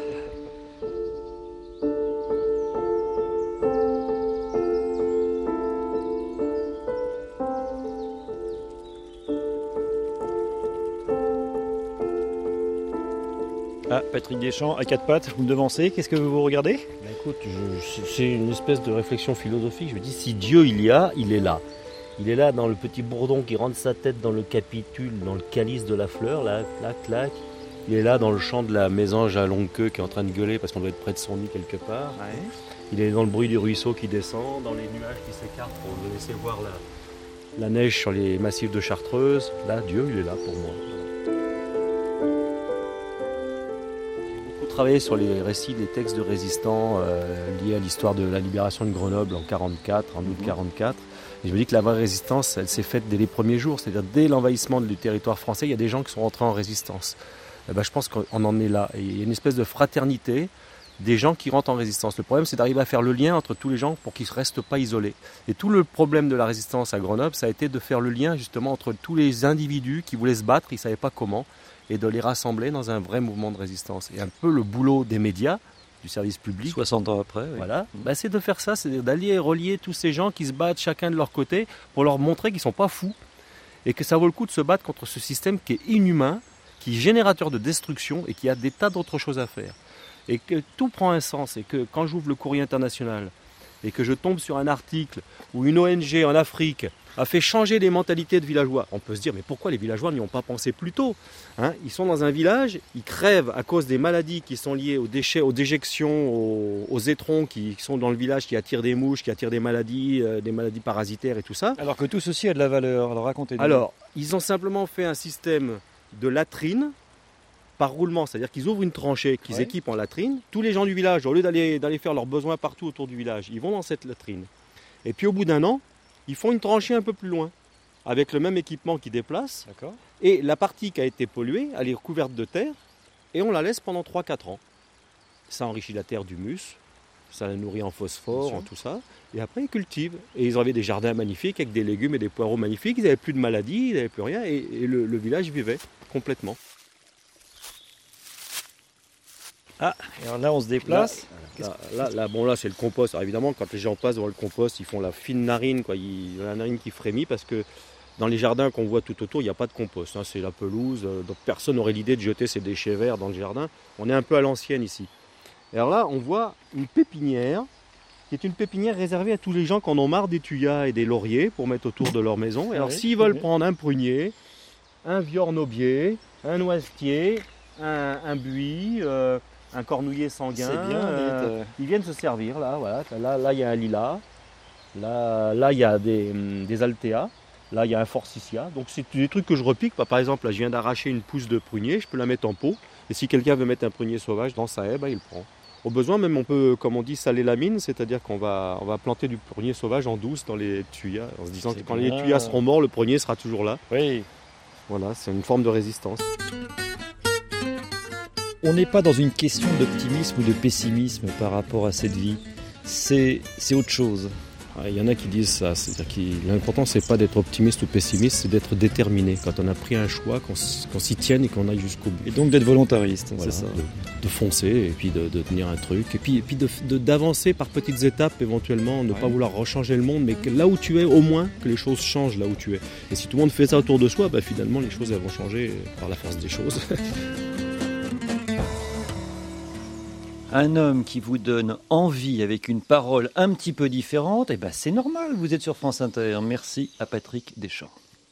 Ah, Patrick Deschamps à 4 pattes, vous me devancez, qu'est-ce que vous regardez? Bah, écoute, c'est une espèce de réflexion philosophique. Je me dis, si Dieu il y a, il est là. Il est là dans le petit bourdon qui rentre sa tête dans le capitule, dans le calice de la fleur, là, clac, clac. Il est là dans le champ de la mésange à longue queue qui est en train de gueuler parce qu'on doit être près de son nid quelque part. Ouais. Il est dans le bruit du ruisseau qui descend, dans les nuages qui s'écartent pour nous laisser voir la neige sur les massifs de Chartreuse. Là, Dieu, il est là pour moi. J'ai beaucoup travaillé sur les récits des textes de résistants liés à l'histoire de la libération de Grenoble en 1944, en août 1944. Et je me dis que la vraie résistance, elle s'est faite dès les premiers jours, c'est-à-dire dès l'envahissement du territoire français, il y a des gens qui sont rentrés en résistance. Et ben, je pense qu'on en est là. Et il y a une espèce de fraternité des gens qui rentrent en résistance. Le problème, c'est d'arriver à faire le lien entre tous les gens pour qu'ils ne restent pas isolés. Et tout le problème de la résistance à Grenoble, ça a été de faire le lien justement entre tous les individus qui voulaient se battre, ils ne savaient pas comment, et de les rassembler dans un vrai mouvement de résistance. Et un peu le boulot des médias, du service public. 60 ans après, oui. Voilà, bah, c'est de faire ça, c'est d'allier et relier tous ces gens qui se battent chacun de leur côté pour leur montrer qu'ils ne sont pas fous et que ça vaut le coup de se battre contre ce système qui est inhumain, qui est générateur de destruction et qui a des tas d'autres choses à faire. Et que tout prend un sens et que quand j'ouvre le Courrier international et que je tombe sur un article où une ONG en Afrique a fait changer les mentalités de villageois. On peut se dire, mais pourquoi les villageois n'y ont pas pensé plus tôt, hein? Ils sont dans un village, ils crèvent à cause des maladies qui sont liées aux déchets, aux déjections, aux étrons qui sont dans le village, qui attirent des mouches, qui attirent des maladies parasitaires et tout ça. Alors que tout ceci a de la valeur, alors racontez-nous. Alors, ils ont simplement fait un système de latrines par roulement, c'est-à-dire qu'ils ouvrent une tranchée qu'ils équipent en latrine. Tous les gens du village, au lieu d'aller faire leurs besoins partout autour du village, ils vont dans cette latrine. Et puis au bout d'un an, ils font une tranchée un peu plus loin, avec le même équipement qui déplace. D'accord. Et la partie qui a été polluée, elle est recouverte de terre, et on la laisse pendant 3-4 ans. Ça enrichit la terre d'humus, ça la nourrit en phosphore, en tout ça. Et après, ils cultivent. Et ils avaient des jardins magnifiques, avec des légumes et des poireaux magnifiques. Ils n'avaient plus de maladies, ils n'avaient plus rien, et le village vivait complètement. Ah, alors là on se déplace. Là, c'est le compost. Alors évidemment, quand les gens passent devant le compost, ils font la fine narine, quoi. La narine qui frémit parce que dans les jardins qu'on voit tout autour, il n'y a pas de compost. Hein, c'est la pelouse. Donc personne n'aurait l'idée de jeter ses déchets verts dans le jardin. On est un peu à l'ancienne ici. Et alors là, on voit une pépinière qui est une pépinière réservée à tous les gens qui en ont marre des thuyas et des lauriers pour mettre autour de leur maison. Et alors s'ils veulent prendre un prunier, un viorne-aubier, un noisetier, un buis, un cornouiller sanguin, ils viennent se servir là, voilà. Là il y a un lilas, là il y a des altéas, là il y a un forsythia. Donc c'est des trucs que je repique. Par exemple, là je viens d'arracher une pousse de prunier, je peux la mettre en pot. Et si quelqu'un veut mettre un prunier sauvage dans sa haie, il le prend. Au besoin même on peut, comme on dit, saler la mine, c'est-à-dire qu'on va planter du prunier sauvage en douce dans les tuyas, en se disant que quand les tuyas seront morts, le prunier sera toujours là. Oui. Voilà, c'est une forme de résistance. On n'est pas dans une question d'optimisme ou de pessimisme par rapport à cette vie. C'est autre chose. Il y en a qui disent ça, c'est-à-dire que l'important c'est pas d'être optimiste ou pessimiste, c'est d'être déterminé. Quand on a pris un choix, qu'on s'y tienne et qu'on aille jusqu'au bout. Et donc d'être volontariste, voilà, c'est ça. De foncer et puis de tenir un truc. Et puis d'avancer par petites étapes éventuellement, ne pas vouloir rechanger le monde, mais que là où tu es, au moins que les choses changent là où tu es. Et si tout le monde fait ça autour de soi, finalement les choses elles vont changer par la force des choses. un homme qui vous donne envie avec une parole un petit peu différente, eh ben c'est normal, vous êtes sur France Inter. Merci à Patrick Deschamps.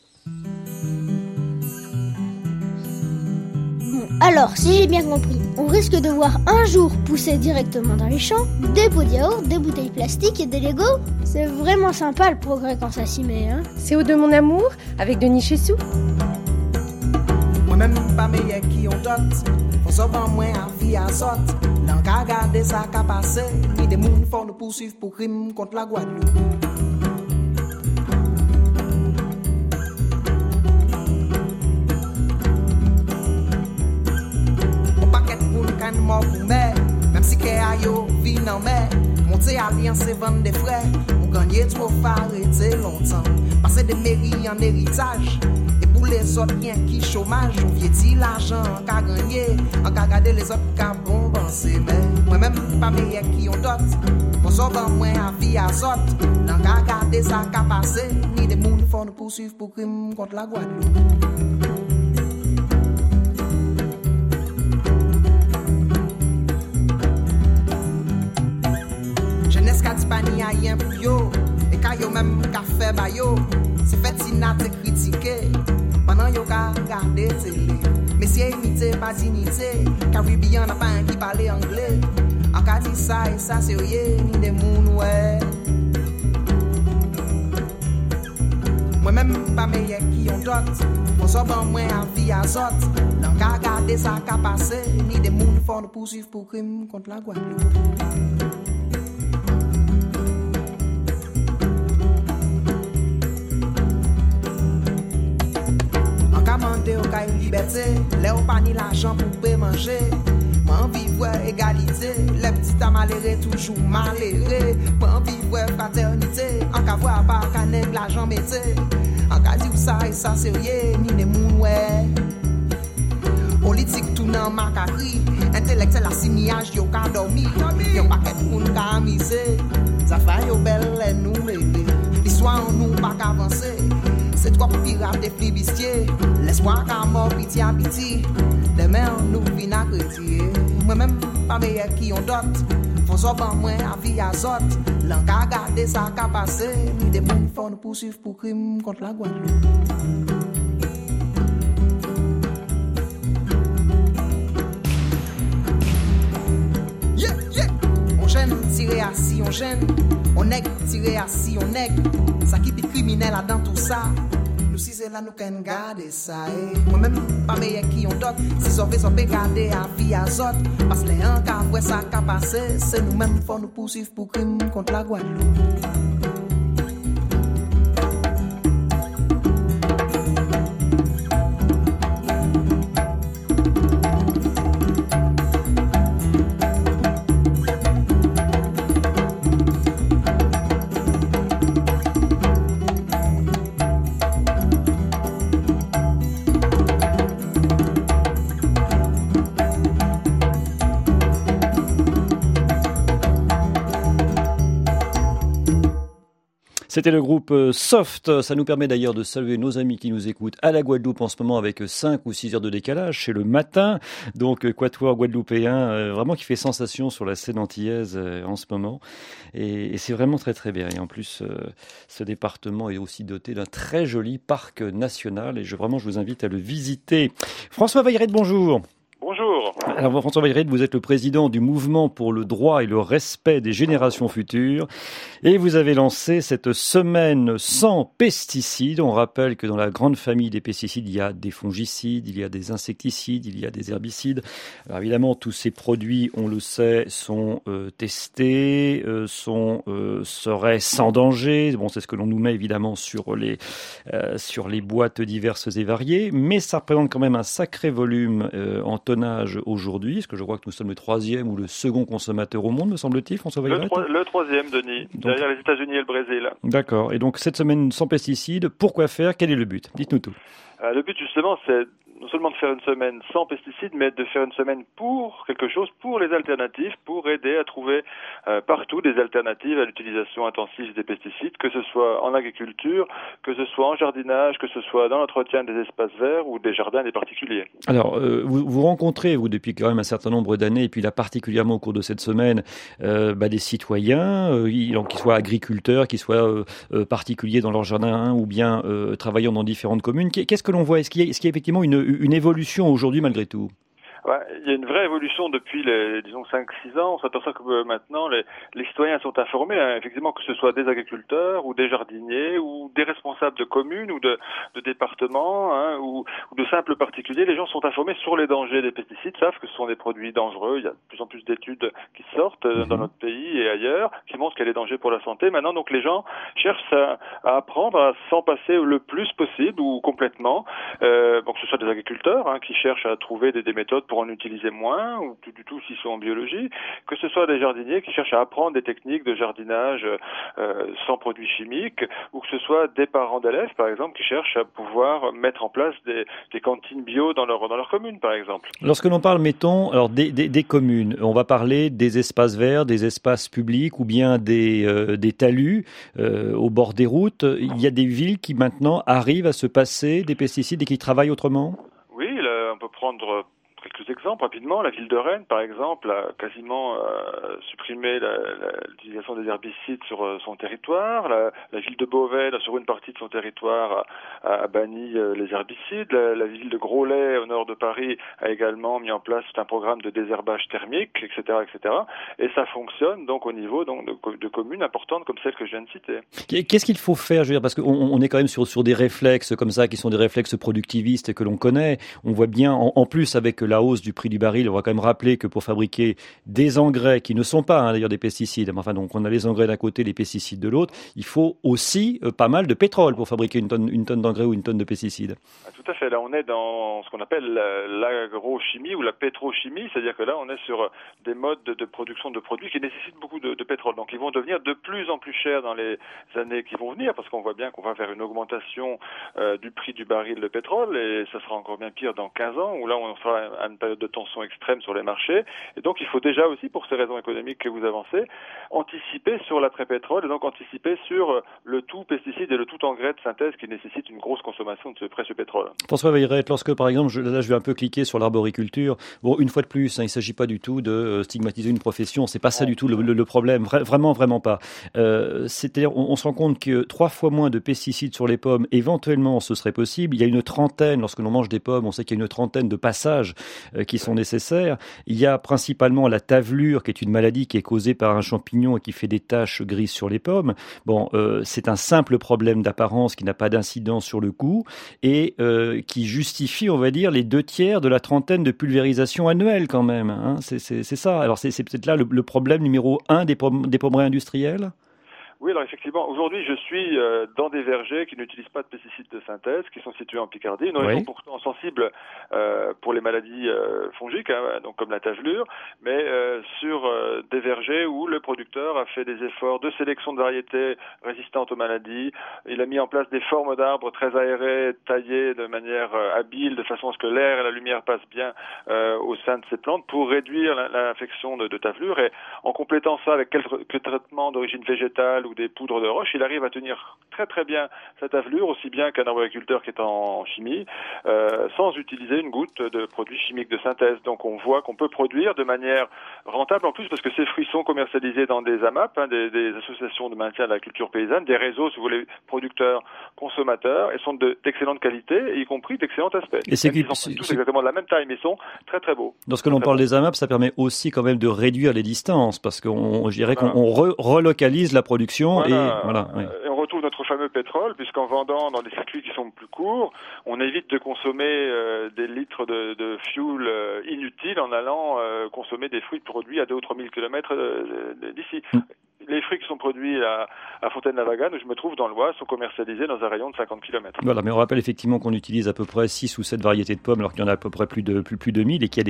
Alors, si j'ai bien compris, on risque de voir un jour pousser directement dans les champs des pots de yaourt, des bouteilles plastiques et des Legos. C'est vraiment sympa le progrès quand ça s'y met, hein. CO2 mon amour, avec Denis Chessou. Moi-même, pas meilleur qui on dot. On s'en va moins à vie à sorte. L'en qu'à garder ça qu'à passer. Ni des mouns font nous poursuivre pour crime contre la Guadeloupe. Mort pour mer, même si qu'elle a yo vie en mer, monter alliance et vendre des frères, on gagne trop arrêter longtemps, passer des mairies en héritage, et pour les autres rien qui chômage, on viétit l'argent qu'à gagner, en qu'à garder les autres qu'à bombancer, mais moi-même pas meilleur qui on dot, on s'en va moins à vie à sorte, n'en qu'à garder ça qu'à passer, ni des mouns font nous poursuivre pour crime contre la Guadeloupe. Pani a rien pour yo, et quand yo même qu'a fait ba yo, c'est fait Tina te critiquer, pendant yo qu'a regardé télé, mais si imité pas dignité, Caribbean n'a pas un qui parle anglais, en cas dit ça et ça c'est rien, ni des moun ouais. Moi-même pas meilleur qui on dot, on s'en va moins à vie à zot, l'en qu'a regardé ça qu'a passé, ni des moun font nous poursuivre pour crime contre la Guadeloupe. Mandé au cas liberté, les ou pas ni l'argent pour payer manger. M'en vivre égalité, les petits à malheureux toujours malheureux. M'en vivre fraternité, en cas voir pas qu'à nègre l'argent mettez. En cas dire ça et ça sérieux, ni des moun ouais. Politique tout nan macacri, intellectuel assimilage yo ka dormi. Yo paquet moun ka amusé, ça fait yo belle et nous rêver. L'histoire nous pas qu'avancer. C'est trop pirate et flibistier. L'espoir qu'à mort, pitié à pitié. Demain, nous vînes à créditer. Moi-même, pas meilleur qui on dot. Faut s'en moins à vie à zot. L'en qu'à garder ça qu'à passer. Ni des mouns font nous poursuivre pour crime contre la Guadeloupe. Yeah, yeah. On gêne, tirer assis, on gêne. On nègre, tirer assis, on nègre. Ça qui est criminel là dans tout ça. Nous si c'est là nous qu'en garder ça. Moi-même pas meilleur qui on dot. Si ça fait ça peut garder à vie à zot. Parce que les gens qui voient ça qui a passé, c'est nous-mêmes faut nous poursuivre pour crime contre la Guadeloupe. C'était le groupe Soft. Ça nous permet d'ailleurs de saluer nos amis qui nous écoutent à la Guadeloupe en ce moment avec 5 ou 6 heures de décalage. C'est le matin. Donc, quatuor guadeloupéen, vraiment qui fait sensation sur la scène antillaise en ce moment. Et c'est vraiment très très bien. Et en plus, ce département est aussi doté d'un très joli parc national. Et je vous invite à le visiter. François Vailleret, bonjour. Bonjour. Alors François Vailleret, vous êtes le président du mouvement pour le droit et le respect des générations futures et vous avez lancé cette semaine sans pesticides. On rappelle que dans la grande famille des pesticides, il y a des fongicides, il y a des insecticides, il y a des herbicides. Alors évidemment, tous ces produits, on le sait, sont testés, seraient sans danger. Bon, c'est ce que l'on nous met évidemment sur les boîtes diverses et variées, mais ça représente quand même un sacré volume en tonnage aujourd'hui, parce que je crois que nous sommes le 3e ou le 2e consommateur au monde, me semble-t-il, François Vailleret. Le 3e, Denis, derrière les États-Unis et le Brésil. D'accord. Et donc, cette semaine sans pesticides, pourquoi faire? Quel est le but? Dites-nous tout. Le but, justement, c'est non seulement de faire une semaine sans pesticides, mais de faire une semaine pour quelque chose, pour les alternatives, pour aider à trouver partout des alternatives à l'utilisation intensive des pesticides, que ce soit en agriculture, que ce soit en jardinage, que ce soit dans l'entretien des espaces verts ou des jardins des particuliers. Alors, vous rencontrez, vous, depuis quand même un certain nombre d'années, et puis là particulièrement au cours de cette semaine, des citoyens, qu'ils soient agriculteurs, qu'ils soient particuliers dans leur jardin ou bien travaillant dans différentes communes. Qu'est-ce que l'on voit ? Est-ce qu'il y a effectivement une évolution aujourd'hui malgré tout ? Ouais, il y a une vraie évolution depuis les, disons, 5-6 ans. On s'aperçoit que maintenant, les citoyens sont informés, hein, effectivement, que ce soit des agriculteurs ou des jardiniers ou des responsables de communes ou de départements, hein, ou de simples particuliers. Les gens sont informés sur les dangers des pesticides, savent que ce sont des produits dangereux. Il y a de plus en plus d'études qui sortent dans notre pays et ailleurs, qui montrent qu'il y a des dangers pour la santé. Maintenant, donc, les gens cherchent à apprendre à s'en passer le plus possible ou complètement. Que ce soit des agriculteurs, hein, qui cherchent à trouver des méthodes pour en utiliser moins, ou tout du tout s'ils sont en biologie, que ce soit des jardiniers qui cherchent à apprendre des techniques de jardinage sans produits chimiques, ou que ce soit des parents d'élèves, par exemple, qui cherchent à pouvoir mettre en place des cantines bio dans leur commune, par exemple. Lorsque l'on parle, mettons, alors des communes, on va parler des espaces verts, des espaces publics, ou bien des talus au bord des routes. Il y a des villes qui maintenant arrivent à se passer des pesticides et qui travaillent autrement ? Oui, là, on peut prendre quelques exemples rapidement. La ville de Rennes, par exemple, a quasiment supprimé l'utilisation des herbicides sur son territoire. La ville de Beauvais, sur une partie de son territoire, a banni les herbicides. La ville de Groslay, au nord de Paris, a également mis en place un programme de désherbage thermique, etc., etc. Et ça fonctionne donc au niveau de communes importantes comme celles que je viens de citer. Qu'est-ce qu'il faut faire ? Je veux dire, parce qu'on est quand même sur des réflexes comme ça, qui sont des réflexes productivistes que l'on connaît. On voit bien, en plus avec la hausse du prix du baril, on va quand même rappeler que pour fabriquer des engrais qui ne sont pas d'ailleurs des pesticides, enfin donc on a les engrais d'un côté, les pesticides de l'autre, il faut aussi pas mal de pétrole pour fabriquer une tonne d'engrais ou une tonne de pesticides. Tout à fait, là on est dans ce qu'on appelle l'agrochimie ou la pétrochimie, c'est-à-dire que là on est sur des modes de production de produits qui nécessitent beaucoup de pétrole, donc ils vont devenir de plus en plus chers dans les années qui vont venir, parce qu'on voit bien qu'on va vers une augmentation du prix du baril de pétrole, et ça sera encore bien pire dans 15 ans, où là on sera à une période de tension extrême sur les marchés. Et donc il faut déjà aussi, pour ces raisons économiques que vous avancez, anticiper sur l'après-pétrole et donc anticiper sur le tout pesticide et le tout engrais de synthèse qui nécessite une grosse consommation de ce précieux pétrole. François Veillerette, lorsque par exemple, je vais un peu cliquer sur l'arboriculture, bon, une fois de plus, il ne s'agit pas du tout de stigmatiser une profession, c'est pas ça du tout le problème, vraiment pas. C'est-à-dire, on se rend compte que 3 fois moins de pesticides sur les pommes, éventuellement ce serait possible. Il y a une trentaine, lorsque l'on mange des pommes, on sait qu'il y a une trentaine de passages qui sont nécessaires. Il y a principalement la tavelure, qui est une maladie qui est causée par un champignon et qui fait des taches grises sur les pommes. Bon, c'est un simple problème d'apparence qui n'a pas d'incidence sur le coût et qui justifie, on va dire, les 2/3 de la trentaine de pulvérisations annuelles quand même. Hein. C'est ça. Alors c'est peut-être là le problème numéro 1 des pommerais industriels. Oui, alors effectivement, aujourd'hui je suis dans des vergers qui n'utilisent pas de pesticides de synthèse, qui sont situés en Picardie, une région pourtant sensible pour les maladies fongiques, hein, donc comme la tavelure, mais sur des vergers où le producteur a fait des efforts de sélection de variétés résistantes aux maladies. Il a mis en place des formes d'arbres très aérées, taillées de manière habile, de façon à ce que l'air et la lumière passent bien au sein de ces plantes pour réduire l'infection de tavelure. Et en complétant ça avec quelques traitements d'origine végétale ou des poudres de roche, il arrive à tenir très très bien sa tavelure, aussi bien qu'un arboriculteur qui est en chimie, sans utiliser une goutte de produits chimiques de synthèse. Donc on voit qu'on peut produire de manière rentable en plus, parce que ces fruits sont commercialisés dans des AMAP, hein, des associations de maintien de la culture paysanne, des réseaux, si vous voulez, producteurs, consommateurs, et sont d'excellente qualité, y compris d'excellent aspect. Et c'est ils sont tous exactement de la même taille, mais ils sont très très beaux. Lorsque l'on parle des AMAP, ça permet aussi quand même de réduire les distances, parce qu'on dirait qu'on relocalise la production. Et on retrouve notre fameux pétrole, puisqu'en vendant dans des circuits qui sont plus courts, on évite de consommer des litres de fuel inutiles en allant consommer des fruits produits à 2 ou 3 000 km d'ici. Les fruits qui sont produits à Fontaine-la-Vagane, où je me trouve dans l'Oise, sont commercialisés dans un rayon de 50 km. Voilà, mais on rappelle effectivement qu'on utilise à peu près 6 ou 7 variétés de pommes, alors qu'il y en a à peu près plus de 1000, et qu'il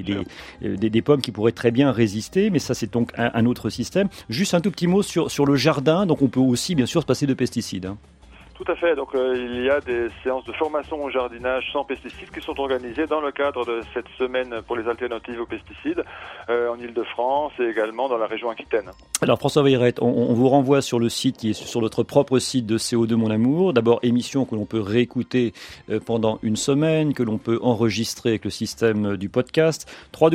y a des pommes qui pourraient très bien résister, mais ça c'est donc un autre système. Juste un tout petit mot sur le jardin, donc on peut aussi bien sûr se passer de pesticides. Hein. Tout à fait. Donc, il y a des séances de formation au jardinage sans pesticides qui sont organisées dans le cadre de cette semaine pour les alternatives aux pesticides en Ile-de-France et également dans la région Aquitaine. Alors François Veillerette, on vous renvoie sur le site qui est sur notre propre site de CO2 Mon Amour. D'abord, émission que l'on peut réécouter pendant une semaine, que l'on peut enregistrer avec le système du podcast.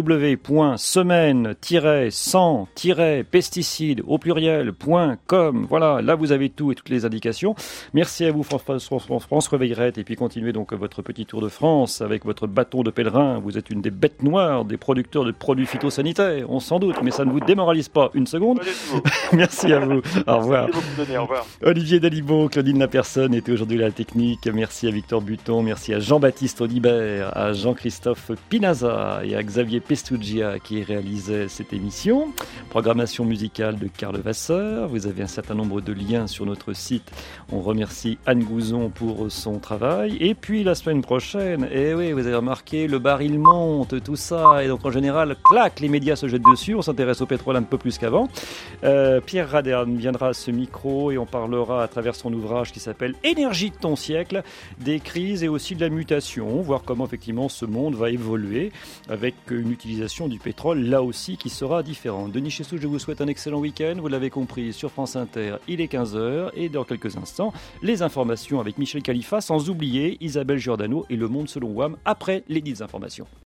www.semaine-sans-pesticides au pluriel.com. Voilà, là vous avez tout et toutes les indications. Merci à vous François Veillerette, et puis continuez donc votre petit tour de France avec votre bâton de pèlerin. Vous êtes une des bêtes noires des producteurs de produits phytosanitaires, on s'en doute, mais ça ne vous démoralise pas une seconde. Merci à vous. Au revoir. Merci beaucoup, Denis. Au revoir. Olivier Dalibo, Claudine Lapersonne était aujourd'hui à la technique. Merci à Victor Buton, merci à Jean-Baptiste Audibert, à Jean-Christophe Pinaza et à Xavier Pestuggia qui réalisait cette émission. Programmation musicale de Karl Vasseur. Vous avez un certain nombre de liens sur notre site. On remercie Anne Gouzon pour son travail. Et puis la semaine prochaine, oui, vous avez remarqué, le baril monte, tout ça. Et donc en général, clac, les médias se jettent dessus. On s'intéresse au pétrole un peu plus qu'avant. Pierre Radern viendra à ce micro et on parlera à travers son ouvrage qui s'appelle Énergie de ton siècle, des crises et aussi de la mutation, voir comment effectivement ce monde va évoluer avec une utilisation du pétrole là aussi qui sera différente. Denis Chessou, je vous souhaite un excellent week-end. Vous l'avez compris, sur France Inter, il est 15h et dans quelques instants, les informations avec Michel Khalifa, sans oublier Isabelle Giordano et Le Monde selon WAM après les dites informations.